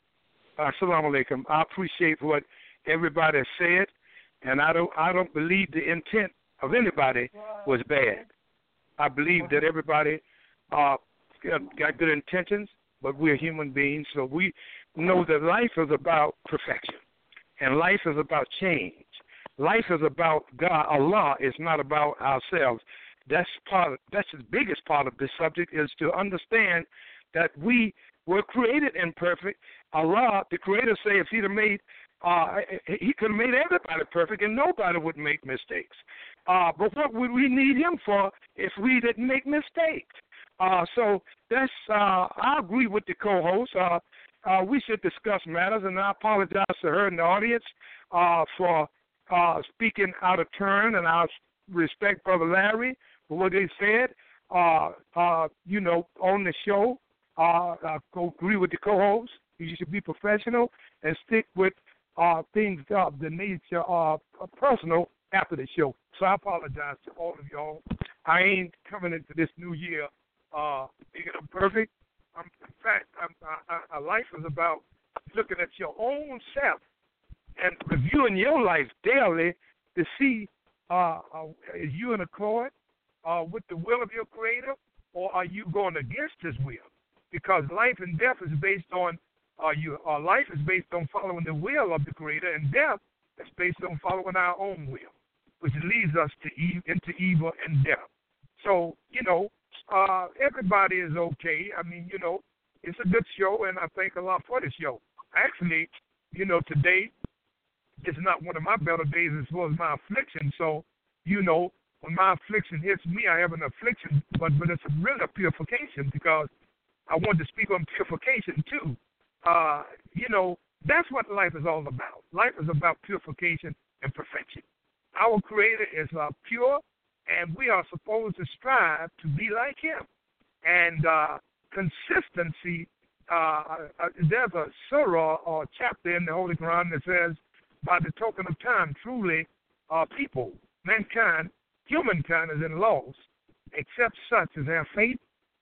assalamu alaikum. I appreciate what everybody said, and I don't, I don't believe the intent of anybody was bad. I believe that everybody uh, got good intentions, but we're human beings, so we know that life is about perfection, and life is about change. Life is about God. Allah is not about ourselves. That's part. Of, that's the biggest part of this subject, is to understand that we were created imperfect. Allah, the Creator, say if He'd have made, uh, He could have made everybody perfect, and nobody would make mistakes. Uh, but what would we need Him for if we didn't make mistakes? Uh, so that's. Uh, I agree with the co-host. Uh, uh, we should discuss matters, and I apologize to her and the audience uh, for uh, speaking out of turn, and I respect Brother Larry for what they said. Uh, uh, you know, on the show, uh, I agree with the co-host. You should be professional and stick with uh, things of the nature of uh, personal after the show. So I apologize to all of y'all. I ain't coming into this new year uh, being perfect. I'm, in fact, I'm, I, I, life is about looking at your own self and reviewing your life daily to see uh, uh, is you in accord uh, with the will of your Creator, or are you going against His will? Because life and death is based on uh, you. Uh, life is based on following the will of the Creator, and death is based on following our own will, which leads us to e- into evil and death. So you know, uh, everybody is okay. I mean, you know, it's a good show, and I thank Allah for the show. Actually, you know, today it's not one of my better days as well as my affliction. So, you know, when my affliction hits me, I have an affliction, but, but it's really a purification, because I want to speak on purification too. Uh, you know, that's what life is all about. Life is about purification and perfection. Our Creator is uh, pure, and we are supposed to strive to be like Him. And uh, consistency, uh, uh, there's a surah or chapter in the Holy Quran that says, by the token of time, truly, uh, people, mankind, humankind is in loss, except such as have faith,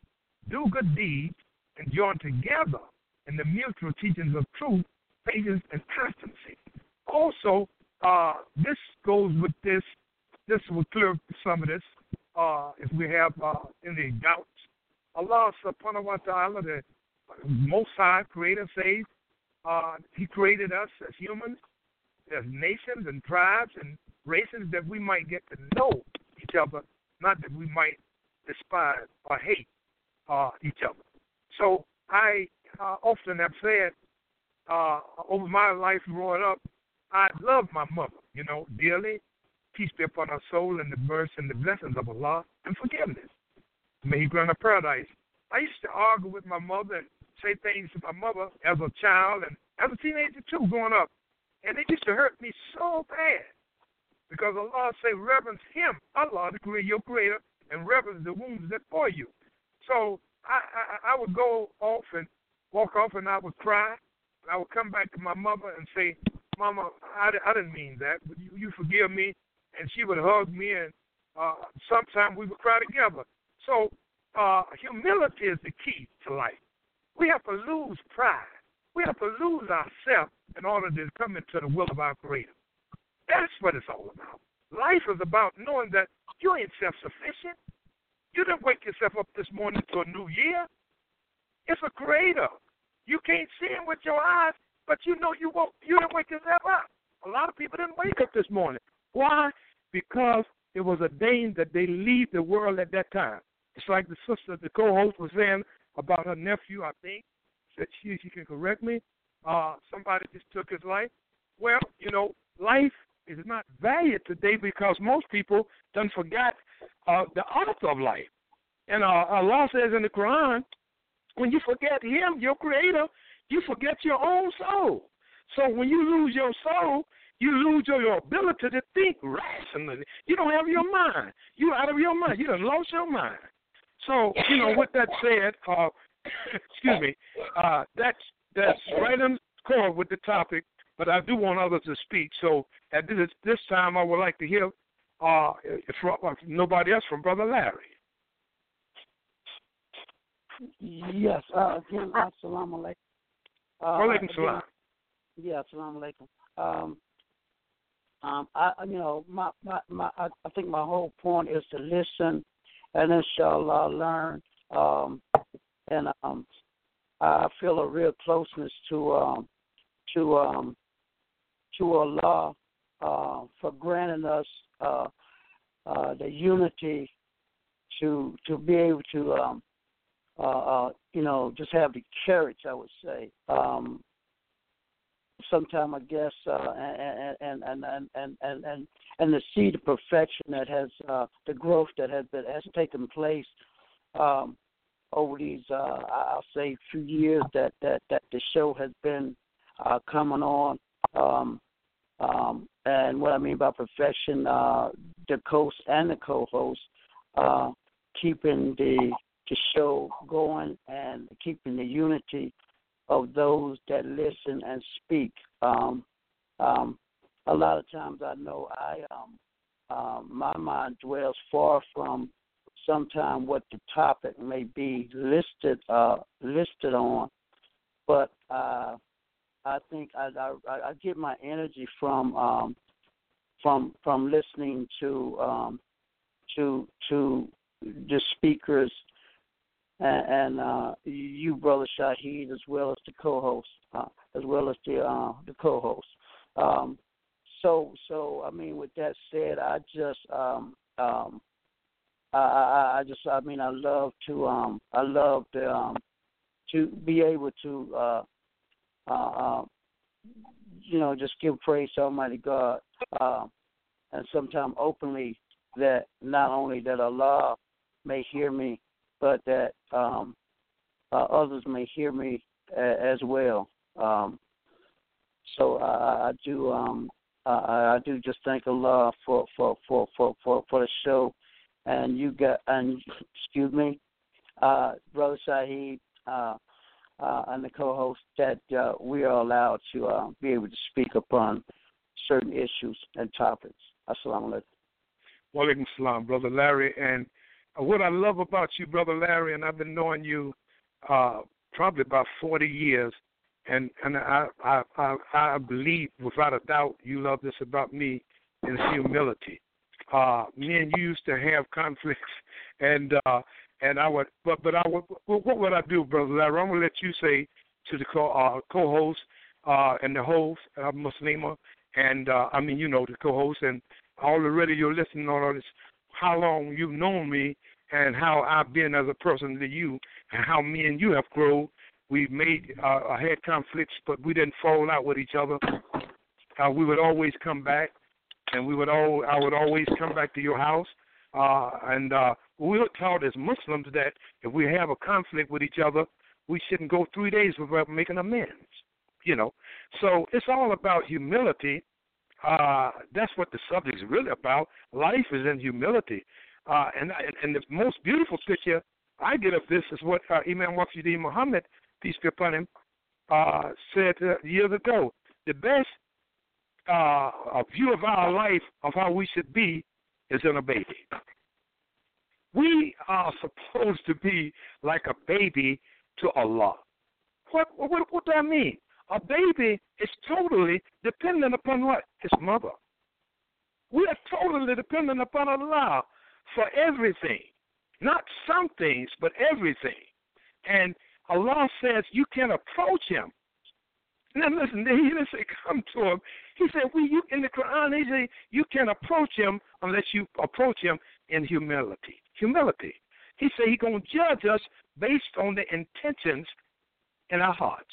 do good deeds, and join together in the mutual teachings of truth, patience, and constancy. Also, uh, this goes with this. This will clear some of this uh, if we have uh, any doubts. Allah subhanahu wa ta'ala, the Most High Creator, says uh, He created us as humans there's nations and tribes and races that we might get to know each other, not that we might despise or hate uh, each other. So I uh, often have said uh, over my life growing up, I love my mother, you know, dearly. Peace be upon her soul and the mercy and the blessings of Allah and forgiveness. May He grant her paradise. I used to argue with my mother and say things to my mother as a child and as a teenager too growing up. And it used to hurt me so bad because Allah say reverence Him, Allah, the creator, your creator, and reverence the wounds that bore you. So I, I, I would go off and walk off and I would cry. And I would come back to my mother and say, Mama, I, I didn't mean that, but you, you forgive me. And she would hug me, and uh, sometimes we would cry together. So uh, humility is the key to life. We have to lose pride. We have to lose ourselves in order to come into the will of our Creator. That's what it's all about. Life is about knowing that you ain't self-sufficient. You didn't wake yourself up this morning to a new year. It's a Creator. You can't see Him with your eyes, but you know you woke, you didn't wake yourself up. A lot of people didn't wake up this morning. Why? Because it was ordained that they leave the world at that time. It's like the sister, the co-host was saying about her nephew, I think, that she, she can correct me. Uh, somebody just took his life. Well, you know, life is not valued today because most people done forgot uh, the author of life. And uh, Allah says in the Quran, when you forget Him, your Creator, you forget your own soul. So when you lose your soul, you lose your, your ability to think rationally. You don't have your mind. You're out of your mind. You done lost your mind. So, you know, with that said, uh, excuse me, uh, that's that's right on core with the topic, but I do want others to speak. So at this, this time, I would like to hear uh, from, uh, nobody else from Brother Larry. Yes, uh, again, assalamu alaikum. Uh, Walaikum salam. Yeah, assalamu alaikum. Um, um, I, you know, my, my, my, I, I think my whole point is to listen and inshallah learn. Um, and um, I feel a real closeness to um, to um, to Allah uh, for granting us uh, uh, the unity to to be able to um, uh, uh, you know just have the courage, I would say. Um, Sometime I guess, uh, and, and, and, and, and, and, and, and to see the perfection that has, uh, the growth that has been, has taken place um, over these, uh, I'll say, few years that, that, that the show has been uh, coming on. Um, um, and what I mean by perfection, uh, the host and the co-host uh, keeping the, the show going and keeping the unity of those that listen and speak. Um, um, a lot of times I know I um, um, my mind dwells far from sometime what the topic may be listed uh, listed on, but uh, I think I, I, I get my energy from um, from from listening to um, to to the speakers. And, and uh, you, Brother Shahid, as well as the co-host, uh, as well as the uh, the co-host. Um, so, so I mean, with that said, I just, um, um, I, I, I just, I mean, I love to, um, I love to, um, to be able to, uh, uh, uh, you know, just give praise to Almighty God, uh, and sometimes openly that not only that Allah may hear me, but that um, uh, others may hear me uh, as well. Um, so I, I do, um, I, I do just thank Allah for for, for, for, for, for the show, and you got, and excuse me, uh, Brother Shahid, uh, uh, and the co-host that uh, we are allowed to uh, be able to speak upon certain issues and topics. Assalamu alaikum. Wa alaikum salam, Brother Larry. And what I love about you, Brother Larry, and I've been knowing you uh, probably about forty years, and, and I, I, I, I believe without a doubt you love this about me, is humility. Uh, me and you used to have conflicts, and uh, and I would, but but I would, what would I do, Brother Larry? I'm gonna let you say to the co, uh, co-host uh, and the host, uh, Muslima, and uh, I mean, you know, the co-host and all the radio listening on all this, how long you've known me and how I've been as a person to you and how me and you have grown. We've made, uh, had conflicts, but we didn't fall out with each other. Uh, we would always come back, and we would all, I would always come back to your house. Uh, and uh, we were taught as Muslims that if we have a conflict with each other, we shouldn't go three days without making amends, you know. So it's all about humility. Uh, that's what the subject is really about. Life is in humility. Uh, and, and the most beautiful picture I get of this is what uh, Imam Wahid Muhammad, peace be upon him, uh, said uh, years ago. The best uh, view of our life, of how we should be, is in a baby. We are supposed to be like a baby to Allah. What, what, what does that mean? A baby is totally dependent upon what? His mother. We are totally dependent upon Allah for everything. Not some things, but everything. And Allah says you can approach him. Now listen, he didn't say come to him. He said, we, you, in the Quran, he said you can approach him unless you approach him in humility. Humility. He said he's going to judge us based on the intentions in our hearts.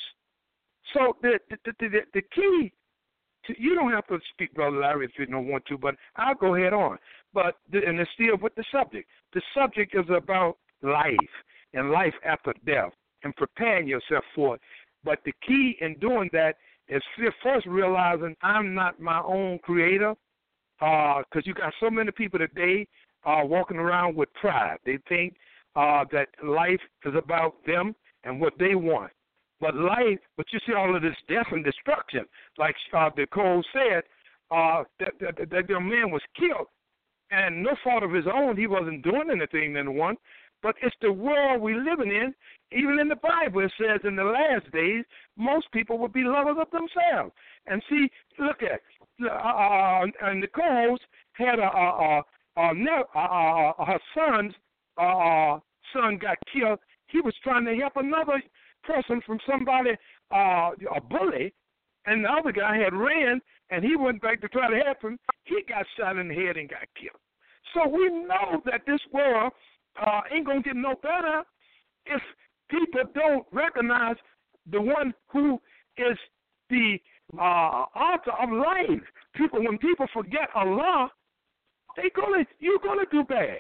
So the the, the, the, the key, to, you don't have to speak, Brother Larry, if you don't want to, but I'll go ahead on. But the, and it's still with the subject. The subject is about life and life after death and preparing yourself for it. But the key in doing that is first realizing I'm not my own creator, because uh, you got so many people today uh, walking around with pride. They think uh, that life is about them and what they want. But life, but you see all of this death and destruction, like uh, Nicole said, uh, that, that, that the man was killed, and no fault of his own. He wasn't doing anything to anyone, but it's the world we're living in. Even in the Bible, it says in the last days, most people will be lovers of themselves. And see, look at, uh, and Nicole had a, a, a, a, a, a her son's uh, son got killed. He was trying to help another person from somebody, uh, a bully, and the other guy had ran, and he went back to try to help him. He got shot in the head and got killed. So we know that this world uh, ain't going to get no better if people don't recognize the one who is the uh, author of life. People, when people forget Allah, they gonna you're gonna do bad.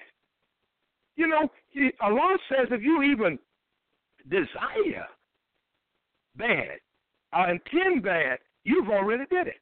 You know, Allah says if you even desire bad or intend bad, you've already did it.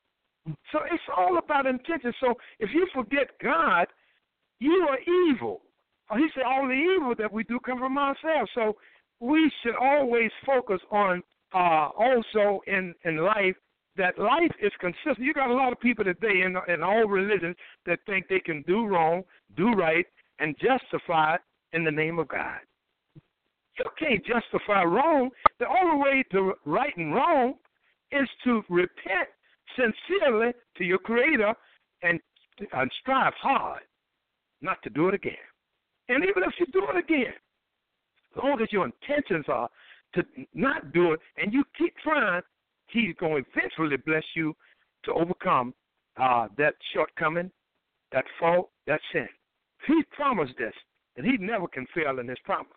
So it's all about intention. So if you forget God, you are evil. He said all the evil that we do come from ourselves. So we should always focus on uh, also in, in life that life is consistent. You got a lot of people today in, in all religions that think they can do wrong, do right, and justify it in the name of God. You can't justify wrong. The only way to right and wrong is to repent sincerely to your Creator and, and strive hard not to do it again. And even if you do it again, as long as your intentions are to not do it and you keep trying, He's going to eventually bless you to overcome uh, that shortcoming, that fault, that sin. He promised this, and He never can fail in His promise.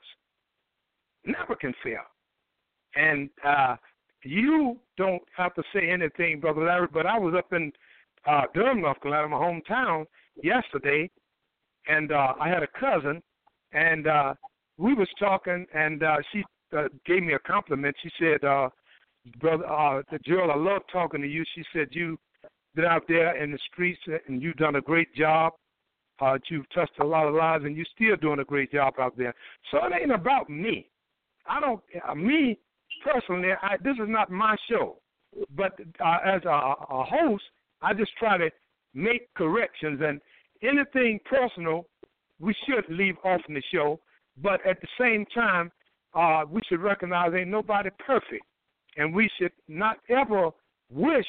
Never can fail. And uh, you don't have to say anything, Brother Larry, but I was up in uh, Durham, North Carolina, my hometown, yesterday, and uh, I had a cousin, and uh, we was talking, and uh, she uh, gave me a compliment. She said, uh, brother, uh, Joel, I love talking to you. She said, you've been out there in the streets, and you've done a great job. Uh, you've touched a lot of lives, and you're still doing a great job out there. So it ain't about me. I don't, uh, me personally, I, this is not my show. But uh, as a, a host, I just try to make corrections, and anything personal, we should leave off in the show. But at the same time, uh, we should recognize ain't nobody perfect. And we should not ever wish,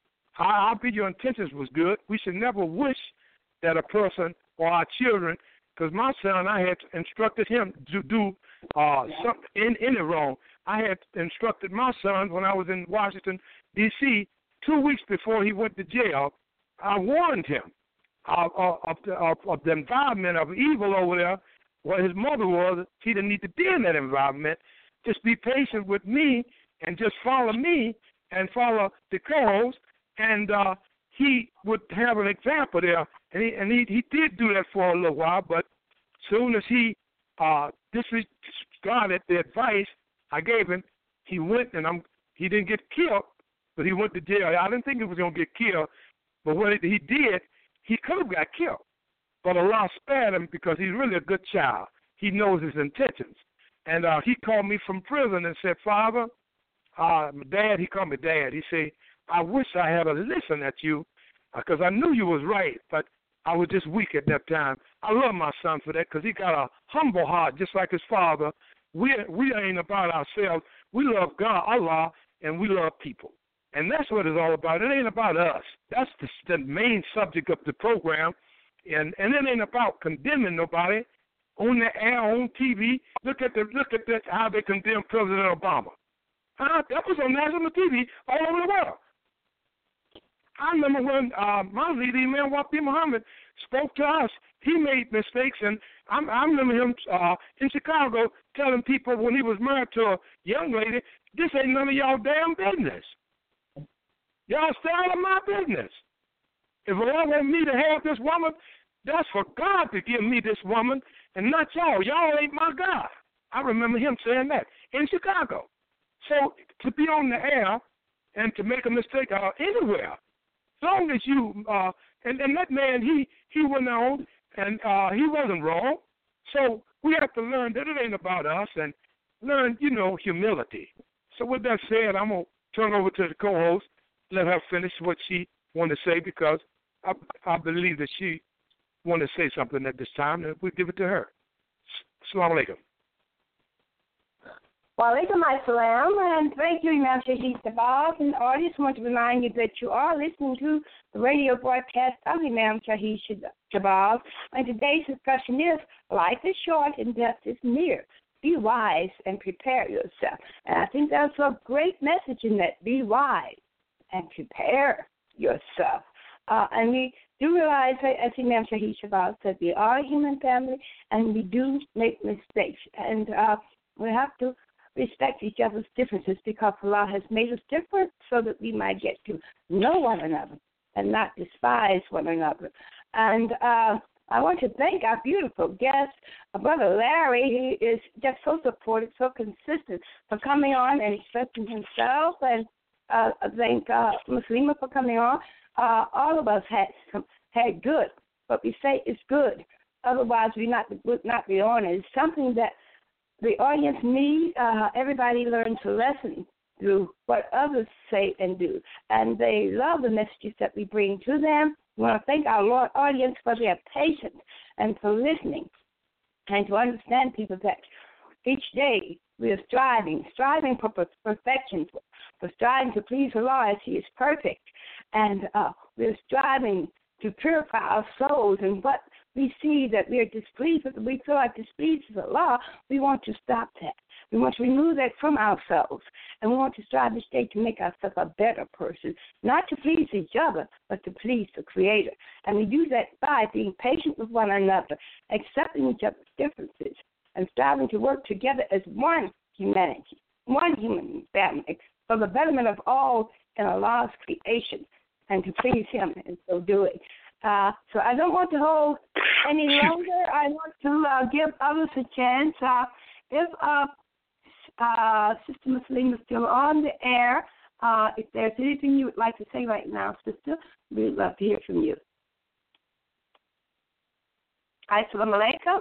I, I think your intentions was good, we should never wish that a person or our children, because my son, I had instructed him to do uh, something in, in the wrong. I had instructed my son when I was in Washington, D C, two weeks before he went to jail, I warned him of, of, of, the, of, of the environment of evil over there where his mother was. He didn't need to be in that environment. Just be patient with me and just follow me and follow the co-host, and uh, he would have an example there. And he and he, he did do that for a little while, but soon as he uh, disregarded the advice I gave him, he went, and I'm he didn't get killed, but he went to jail. I didn't think he was going to get killed, but when he did, he could have got killed. But Allah spared him because he's really a good child. He knows his intentions. And uh, he called me from prison and said, Father, uh, Dad, he called me Dad. He said, I wish I had a listen at you because uh, I knew you was right, but I was just weak at that time. I love my son for that because he got a humble heart just like his father. We, we ain't about ourselves. We love God, Allah, and we love people. And that's what it's all about. It ain't about us. That's the, the main subject of the program. And, and it ain't about condemning nobody on the air, on T V. Look at the look at the, how they condemn President Obama. Huh? That was on national T V all over the world. I remember when uh, my leader, Imam Wafi Muhammad, spoke to us. He made mistakes, and I, I remember him uh, in Chicago telling people when he was married to a young lady, this ain't none of y'all damn business. Y'all stay out of my business. If Allah want me to have this woman, that's for God to give me this woman and not y'all. Y'all ain't my God. I remember him saying that in Chicago. So to be on the air and to make a mistake uh, anywhere, as long as you, uh, and, and that man, he, he went on and uh, he wasn't wrong. So we have to learn that it ain't about us and learn, you know, humility. So with that said, I'm going to turn over to the co-host, let her finish what she wanted to say because I, I believe that she wanted to say something at this time, and we'll give it to her. Assalamu alaikum. Wa alaikum assalam, and thank you, Imam Shahid Shabazz. And I just want to remind you that you are listening to the radio broadcast of Imam Shahid Shabazz. And today's discussion is, life is short and death is near. Be wise and prepare yourself. And I think that's a great message in that. Be wise and prepare yourself. Uh, and we do realize, as Imam Shahid Shabazz said, we are a human family, and we do make mistakes. And uh, we have to respect each other's differences because Allah has made us different so that we might get to know one another and not despise one another. And uh, I want to thank our beautiful guest, Brother Larry. He is just so supportive, so consistent for coming on and expressing himself. And uh, I thank uh, Muslima for coming on. Uh, all of us had some, had good, but we say it's good. Otherwise, we not would not be on it. It's something that the audience needs. Uh, everybody learns a lesson through what others say and do, and they love the messages that we bring to them. We want to thank our Lord audience for their patience and for listening, and to understand people that each day we are striving, striving for perfection, for striving to please Allah as He is perfect. And uh, we're striving to purify our souls. And what we see that we are displeased with, we feel like displeased with Allah, we want to stop that. We want to remove that from ourselves. And we want to strive each day to make ourselves a better person, not to please each other, but to please the Creator. And we do that by being patient with one another, accepting each other's differences, and striving to work together as one humanity, one human family, for the betterment of all in Allah's creation, and to please Him in so doing. Uh, so I don't want to hold any longer. I want to uh, give others a chance. Uh, if uh, uh, Sister Muslim is still on the air, uh, if there's anything you would like to say right now, Sister, we'd love to hear from you. Assalamu alaikum.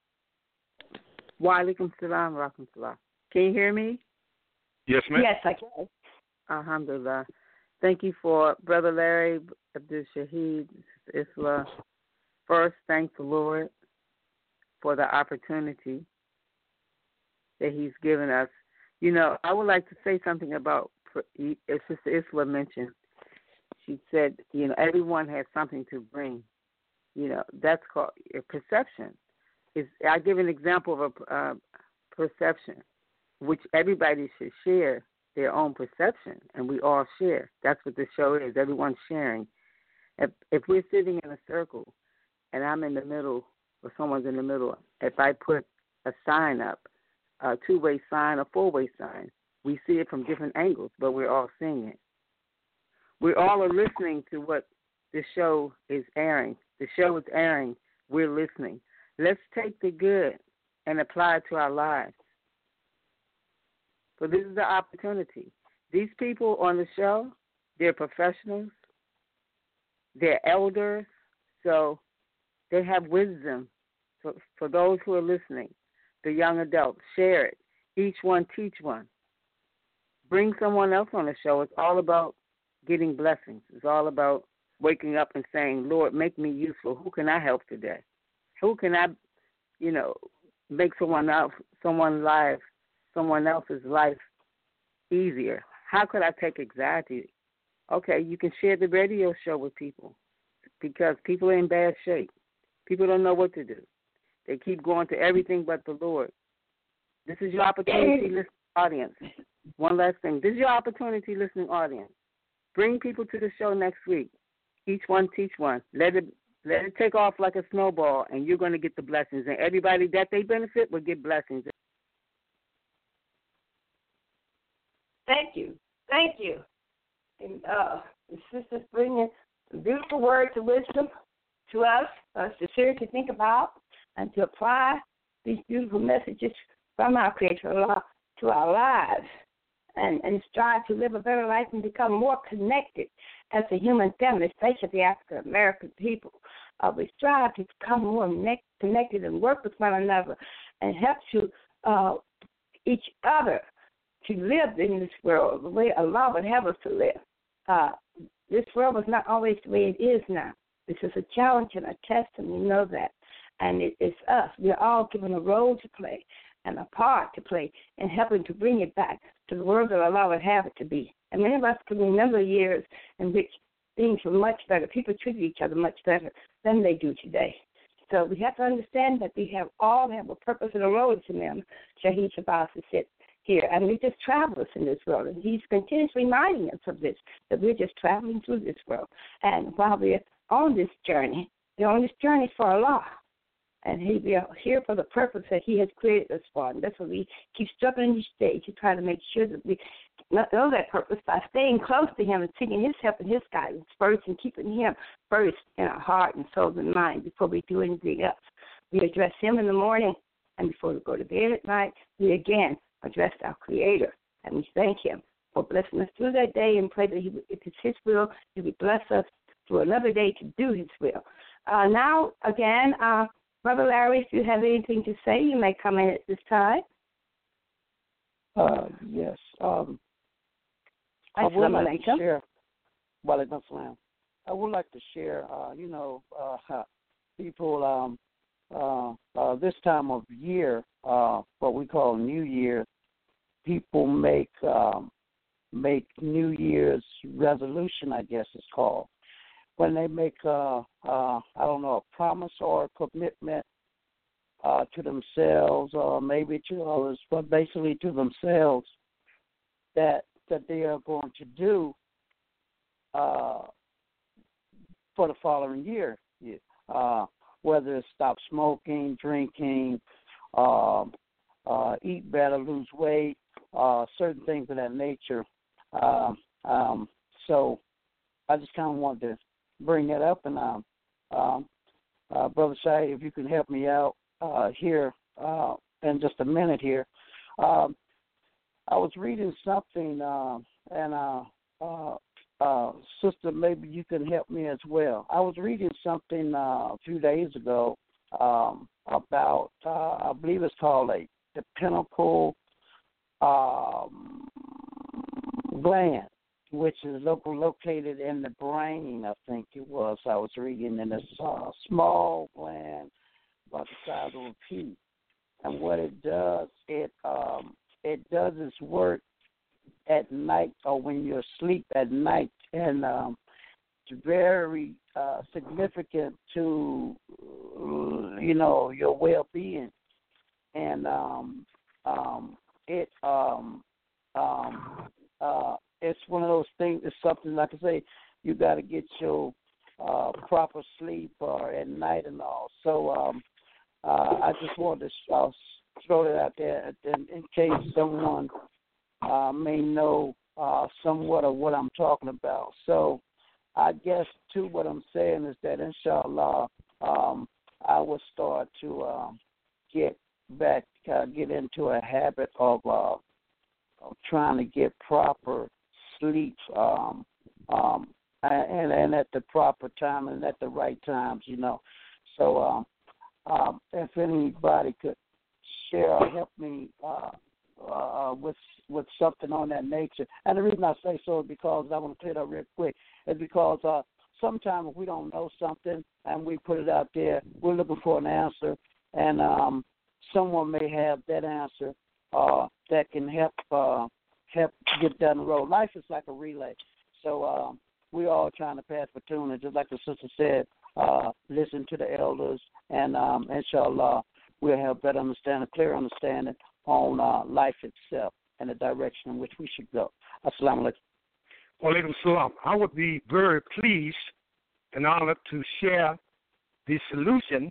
Wa alaikum salam wa rahmatullah. Can you hear me? Yes, ma'am. Yes, I can. Alhamdulillah. Thank you for Brother Larry, Abdul Shahid, Isla. First, thank the Lord for the opportunity that He's given us. You know, I would like to say something about, as Sister Isla mentioned, she said, you know, everyone has something to bring. You know, that's called a perception. Is I give an example of a uh, perception, which everybody should share. their own perception, and we all share. That's what the show is. Everyone's sharing. If if we're sitting in a circle, and I'm in the middle, or someone's in the middle, if I put a sign up, a two-way sign, a four-way sign, we see it from different angles, but we're all seeing it. We all are listening to what the show is airing. The show is airing. We're listening. Let's take the good and apply it to our lives. So this is the opportunity. These people on the show, they're professionals. They're elders. So they have wisdom. So for those who are listening, the young adults, share it. Each one teach one. Bring someone else on the show. It's all about getting blessings. It's all about waking up and saying, Lord, make me useful. Who can I help today? Who can I, you know, make someone else, someone life, someone else's life easier? How could I take anxiety? Okay, you can share the radio show with people because people are in bad shape. People don't know what to do. They keep going to everything but the Lord. This is your opportunity, listening audience. One last thing. This is your opportunity, listening audience. Bring people to the show next week. Each one teach one. Let it let it take off like a snowball, and you're going to get the blessings. And everybody that they benefit will get blessings. Thank you. Thank you. And uh, the sisters bringing a beautiful word of wisdom to us, us to seriously think about and to apply these beautiful messages from our Creator Allah to our lives and, and strive to live a better life and become more connected as a human family, especially the African American people. Uh, we strive to become more ne- connected and work with one another and help to uh, each other to live in this world the way Allah would have us to live. Uh, this world was not always the way it is now. This is a challenge and a test, and we know that. And it, it's us. We're all given a role to play and a part to play in helping to bring it back to the world that Allah would have it to be. And many of us can remember years in which things were much better. People treated each other much better than they do today. So we have to understand that we have all have a purpose and a role to them. Shaheed Shabazz has said here, and we're just travelers in this world. And he's continuously reminding us of this, that we're just traveling through this world. And while we're on this journey, we're on this journey for Allah. And he, we are here for the purpose that he has created us for. And that's why we keep struggling each day to try to make sure that we know that purpose by staying close to him and seeking his help and his guidance first and keeping him first in our heart and soul and mind before we do anything else. We address him in the morning, and before we go to bed at night, we again address our Creator. And we thank him for blessing us through that day and pray that he, if it's his will, he would bless us through another day to do his will. Uh, now, again, uh, Brother Larry, if you have anything to say, you may come in at this time. Uh, yes. Um, I would like to share. Walaikum salam. I would like to share. Uh, you know, uh, people. Um, uh, uh, this time of year, uh, what we call New Year, people make um, make New Year's resolution. I guess it's called. When they make, uh, uh, I don't know, a promise or a commitment uh, to themselves or maybe to others, but basically to themselves that that they are going to do uh, for the following year, uh, whether it's stop smoking, drinking, uh, uh, eat better, lose weight, uh, certain things of that nature. Uh, um, so I just kind of wanted to bring that up, and um, um, uh, Brother Shai, if you can help me out uh, here uh, in just a minute here. Um, I was reading something, uh, and uh, uh, uh, Sister, maybe you can help me as well. I was reading something uh, a few days ago um, about, uh, I believe it's called a, the pineal um, gland, which is local, located in the brain, I think it was. I was reading in a uh, small gland about the size of a pea. And what it does, it um, it does its work at night or when you're asleep at night. And um, it's very uh, significant to, you know, your well-being. And um, um, it um, um, uh, it's one of those things. It's something like I say, you got to get your uh, proper sleep uh, at night and all. So um, uh, I just wanted to uh, throw it out there in, in case someone uh, may know uh, somewhat of what I'm talking about. So I guess, too, what I'm saying is that, inshallah, um, I will start to um, get back, uh, get into a habit of, uh, of trying to get proper sleep um, um, and, and at the proper time and at the right times, you know. So um, um, if anybody could share or help me uh, uh, with with something on that nature. And the reason I say so is because I want to clear it up real quick, is because uh, sometimes if we don't know something and we put it out there, we're looking for an answer, and um, someone may have that answer uh, that can help uh, help get down the road. Life is like a relay, so um, we're all trying to pass baton, and just like the sister said, uh, listen to the elders, and um, inshallah, we'll have better understanding, clear understanding on uh, life itself and the direction in which we should go. Assalamu alaikum. Wa alaikum salam. I would be very pleased and honored to share the solution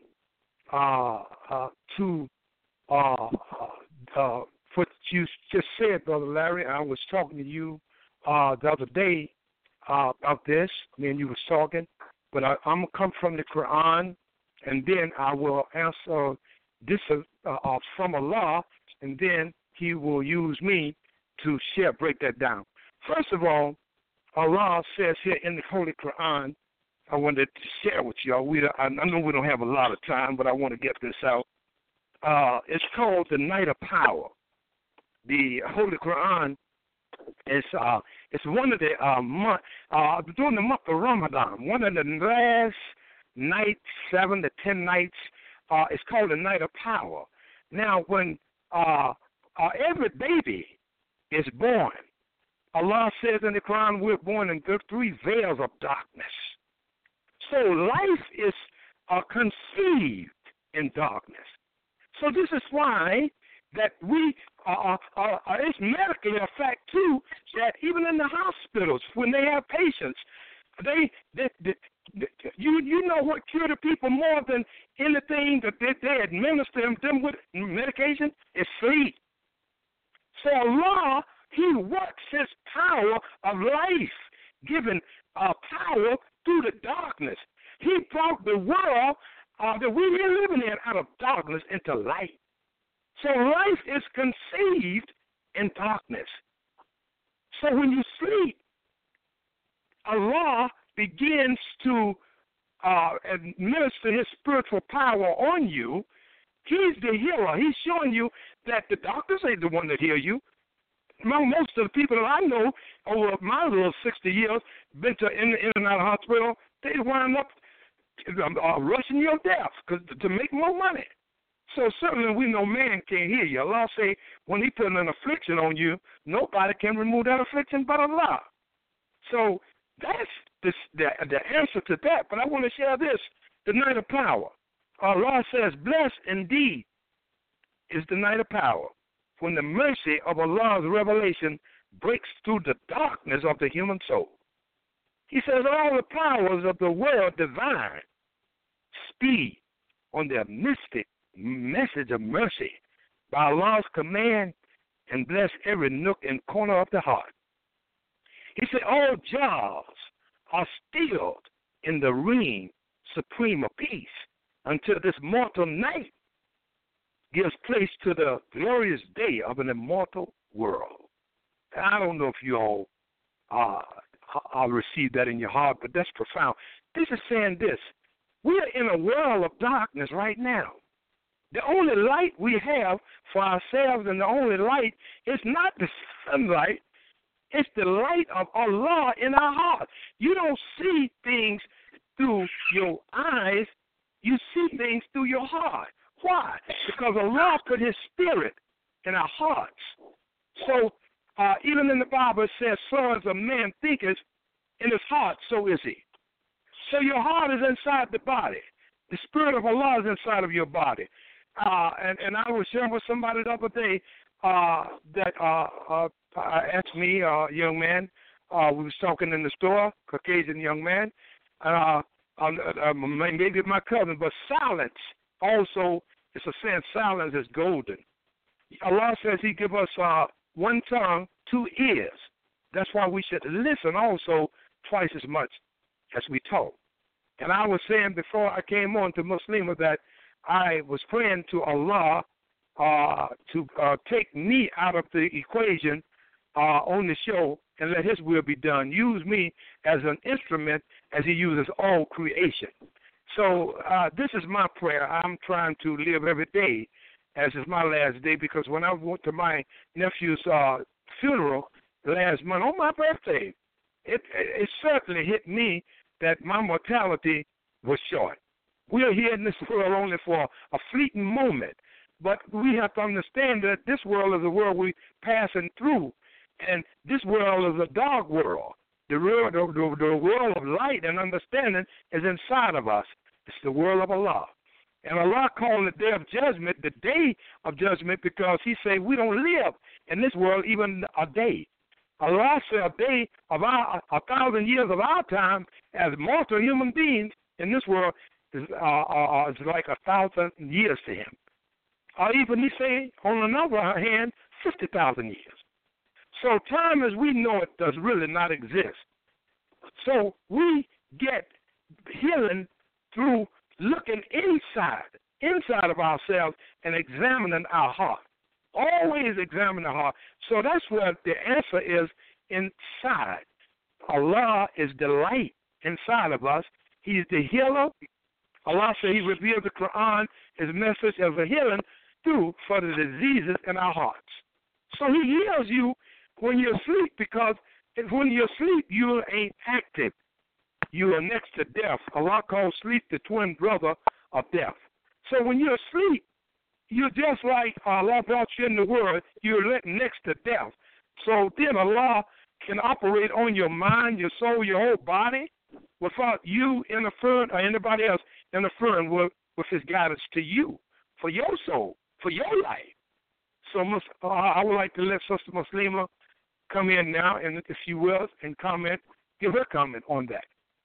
uh, uh, to uh, uh, what you just said, Brother Larry. I was talking to you uh, the other day uh, about this. Me and you was talking. But I, I'm going to come from the Quran, and then I will answer this uh, uh, from Allah, and then he will use me to share, break that down. First of all, Allah says here in the Holy Quran, I wanted to share with y'all. We, I know we don't have a lot of time, but I want to get this out. Uh, it's called the Night of Power. The Holy Quran is uh, it's one of the uh, month uh, during the month of Ramadan. One of the last nights, seven to ten nights. Uh, it's called the Night of Power. Now, when uh, uh, every baby is born, Allah says in the Quran, we're born in the three veils of darkness. So life is uh, conceived in darkness. So this is why that we, uh, uh, uh, it's medically a fact, too, that even in the hospitals, when they have patients, they, they, they you you know what cure the people more than anything that they, they administer them, them with medication is sleep. So Allah, He works His power of life, giving uh, power through the darkness. He brought the world uh, that we were living in out of darkness into light. So life is conceived in darkness. So when you sleep, Allah begins to uh, administer His spiritual power on you. He's the healer. He's showing you that the doctors ain't the one that heal you. Among most of the people that I know over my little sixty years, been to in, in and out of hospital, they wind up uh, rushing your death cause, to make more money. So certainly we know man can't heal you. Allah say when He put an affliction on you, nobody can remove that affliction but Allah. So that's the, the, the answer to that. But I want to share this, the night of power. Allah says, blessed indeed is the night of power, when the mercy of Allah's revelation breaks through the darkness of the human soul. He says all the powers of the world divine speed on their mystic message of mercy by Allah's command and bless every nook and corner of the heart. He said all jaws are stilled in the reign supreme of peace until this mortal night gives place to the glorious day of an immortal world. I don't know if you all uh, I'll receive that in your heart, but that's profound. This is saying this. We are in a world of darkness right now. The only light we have for ourselves and the only light is not the sunlight. It's the light of Allah in our heart. You don't see things through your eyes. You see things through your heart. Why? Because Allah put His spirit in our hearts. So uh, even in the Bible it says, sons of man thinketh in his heart, so is he. So your heart is inside the body. The spirit of Allah is inside of your body. Uh, and, and I was sharing with somebody the other day, uh, that uh, uh, asked me, uh, young man. Uh, we was talking in the store, Caucasian young man. Uh, um, uh, maybe my cousin, but silence also, it's a saying, silence is golden. Allah says He give us uh, one tongue, two ears. That's why we should listen also twice as much as we talk. And I was saying before I came on to Muslima that I was praying to Allah uh, to uh, take me out of the equation uh, on the show and let His will be done. Use me as an instrument as He uses all creation. So uh, this is my prayer. I'm trying to live every day as is my last day, because when I went to my nephew's uh, funeral last month on my birthday, it, it certainly hit me that my mortality was short. We are here in this world only for a fleeting moment, but we have to understand that this world is a world we're passing through, and this world is a dark world. The world, the, the, the world of light and understanding is inside of us. It's the world of Allah. And Allah called the day of judgment the day of judgment because He said we don't live in this world even a day. Allah said a day of our, a thousand years of our time as mortal human beings in this world is, uh, uh, is like a thousand years to Him. Or even He say, on another hand, fifty thousand years. So time as we know it does really not exist. So we get healing through looking inside, inside of ourselves and examining our heart. Always examine the heart. So that's where the answer is inside. Allah is the light inside of us. He's the healer. Allah said He revealed the Quran, His message as a healing through for the diseases in our hearts. So He heals you when you're asleep, because when you're asleep, you ain't active. You are next to death. Allah calls sleep the twin brother of death. So when you're asleep, you're just like Allah brought you in the world. You're next to death. So then Allah can operate on your mind, your soul, your whole body without you interfering or anybody else interfering with, with His guidance to you, for your soul, for your life. So uh, I would like to let Sister Muslima come in now, and if she will, and comment, give her comment on that.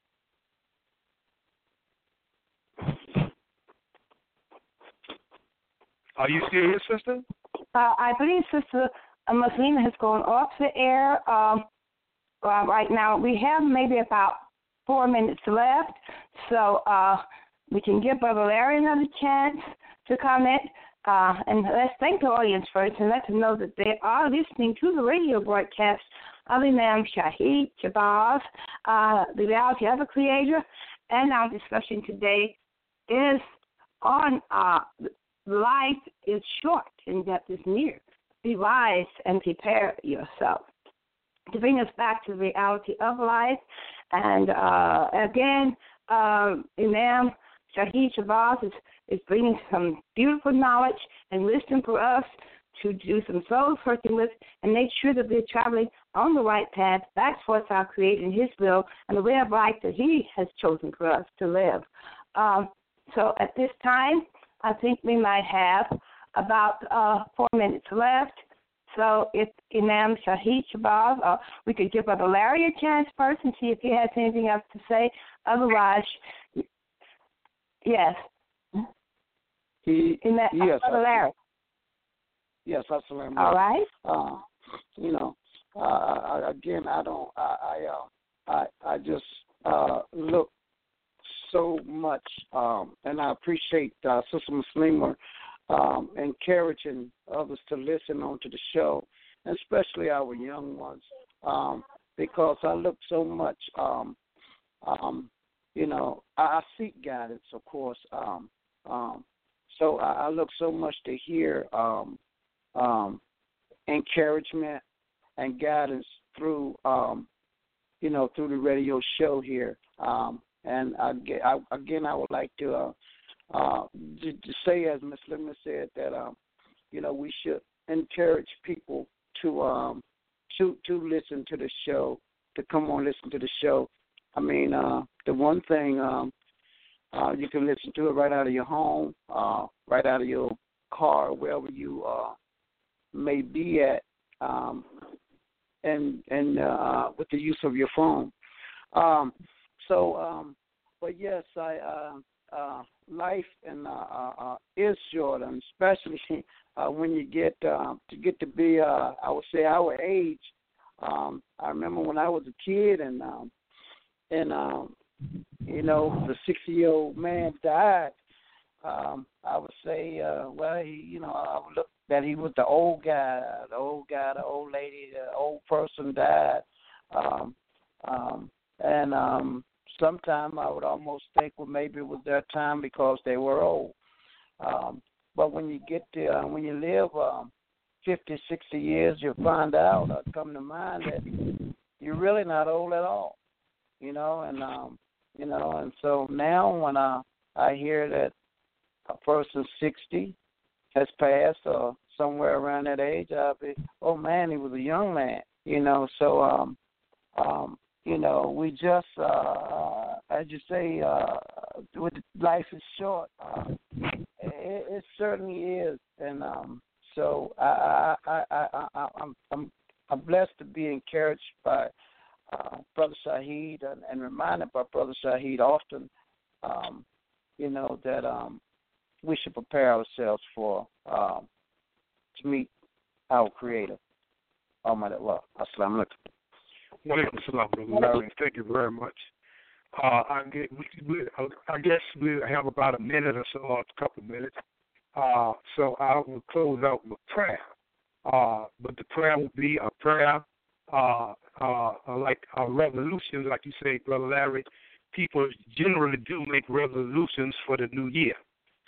Are you still here, sister? Uh, I believe Sister Muslima has gone off the air um, uh, right now. We have maybe about four minutes left, so uh, we can give Brother Larry another chance to comment. Uh, and let's thank the audience first and let them know that they are listening to the radio broadcast of Imam Shahid Shabazz, uh, the reality of the Creator. And our discussion today is on uh, life is short and death is near. Be wise and prepare yourself. To bring us back to the reality of life. And uh, again, uh, Imam Shahid Shabazz is, is bringing some beautiful knowledge and wisdom for us to do some soul searching with and make sure that we're traveling on the right path back towards our Creator and His will and the way of life that He has chosen for us to live. Um, so at this time, I think we might have about uh, four minutes left. So if Imam Shahid Shabazz, uh, we could give Brother Larry a chance first and see if he has anything else to say. Otherwise, yes. He, Imam, yes, Brother Larry. Yes, assalamu alaikum. All right. Uh, you know, uh, I, again, I don't, I, I, uh, I, I just uh, look so much, um, and I appreciate uh, Sister Muslima um, encouraging others to listen on to the show, especially our young ones, um, because I look so much, um, um, you know, I, I seek guidance, of course, um, um, so I, I look so much to hear um, um, encouragement and guidance through, um, you know, through the radio show here. Um, and I, I, again, I would like to, uh, uh, to, to say, as Miz Lima said, that um, you know, we should encourage people to um, to to listen to the show, to come on listen to the show. I mean, uh, the one thing um, uh, you can listen to it right out of your home, uh, right out of your car, wherever you uh, may be at, um, and and uh, with the use of your phone. Um, so, um, but yes, I uh, uh, life and uh, uh, uh, is short, and especially uh, when you get uh, to get to be, uh, I would say, our age. Um, I remember when I was a kid, and um, and um, you know, the sixty-year-old man died. Um, I would say, uh, well, he, you know, I would look that he was the old guy, the old guy, the old lady, the old person died. Um, um, and um, sometime I would almost think, well, maybe it was their time because they were old. Um, but when you get to, uh, when you live um, fifty, sixty years, you find out, or come to mind that you're really not old at all, you know, and, um, you know, and so now when I, I hear that a person sixty has passed or somewhere around that age, I'll be, oh, man, he was a young man, you know. So, um, um, you know, we just, uh, as you say, uh, with life is short. Uh, it, it certainly is. And um, so I, I, I, I, I, I'm, I'm, I'm blessed to be encouraged by uh, Brother Shaheed and, and reminded by Brother Shaheed often, um, you know, that um, we should prepare ourselves for um, to meet our Creator. Almighty Allah. Assalamu alaikum. Walaikum salam, Brother Larry. Thank you very much. Uh, I, get, we, we, I guess we have about a minute or so, or a couple of minutes. Uh, so I will close out with prayer. Uh, but the prayer will be a prayer uh, uh, like a resolution, like you say, Brother Larry. People generally do make resolutions for the new year.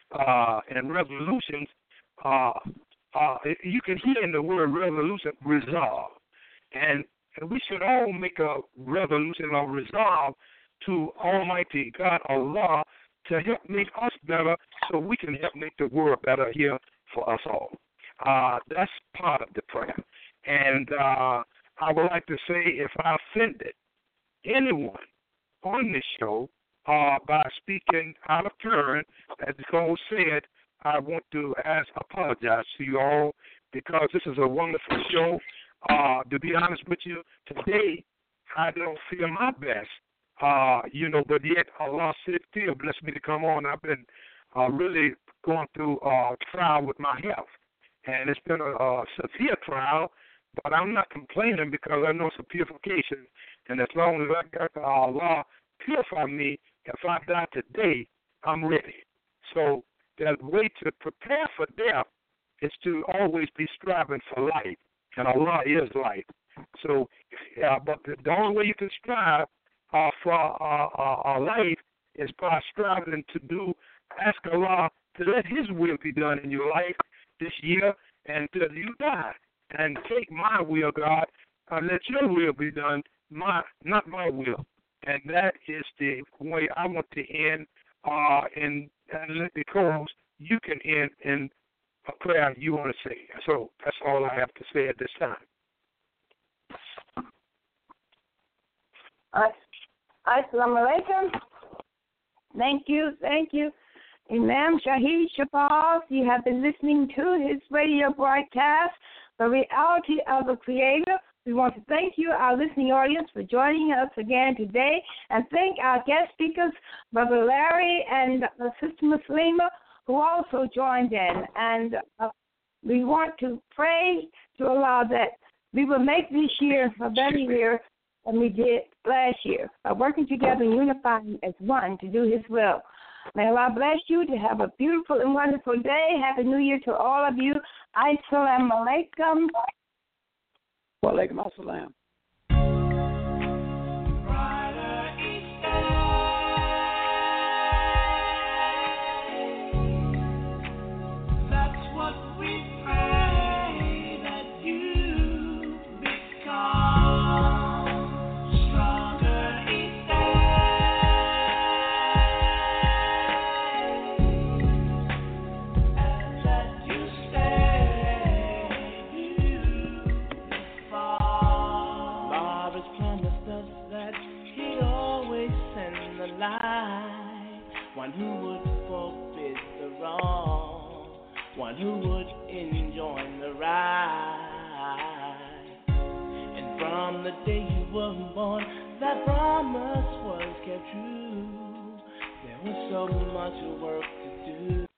Uh, and resolutions, uh, uh, you can hear in the word resolution, resolve. And, and we should all make a resolution or resolve to Almighty God, Allah, to help make us better so we can help make the world better here for us all. Uh, that's part of the prayer. And uh, I would like to say if I offended anyone on this show, Uh, by speaking out of turn, as Nicole said, I want to ask, apologize to you all because this is a wonderful show. Uh, to be honest with you, today I don't feel my best, uh, you know, but yet Allah still blessed me to come on. I've been uh, really going through a trial with my health, and it's been a, a severe trial, but I'm not complaining because I know it's a purification, and as long as I got Allah purify me, if I die today, I'm ready. So the way to prepare for death is to always be striving for life, and Allah is life. So, uh, but the, the only way you can strive uh, for uh, uh, uh, life is by striving to do, ask Allah to let His will be done in your life this year until you die. And take my will, God, and let your will be done, my not my will. And that is the way I want to end, uh, and, and because you can end in a prayer you want to say. So that's all I have to say at this time. Assalamu alaikum. Thank you, thank you. Imam Shaheed Shabazz, you have been listening to his radio broadcast, The Reality of the Creator. We want to thank you, our listening audience, for joining us again today, and thank our guest speakers, Brother Larry and uh, Sister Muslima, who also joined in. And uh, we want to pray to Allah that we will make this year a better year than we did last year by working together and unifying as one to do His will. May Allah bless you to have a beautiful and wonderful day. Happy New Year to all of you. Assalamu alaikum. Wa alaikum assalam. One who would forbid the wrong, one one who would enjoy the ride. And from the day you were born, that promise was kept true. There was so much work to do.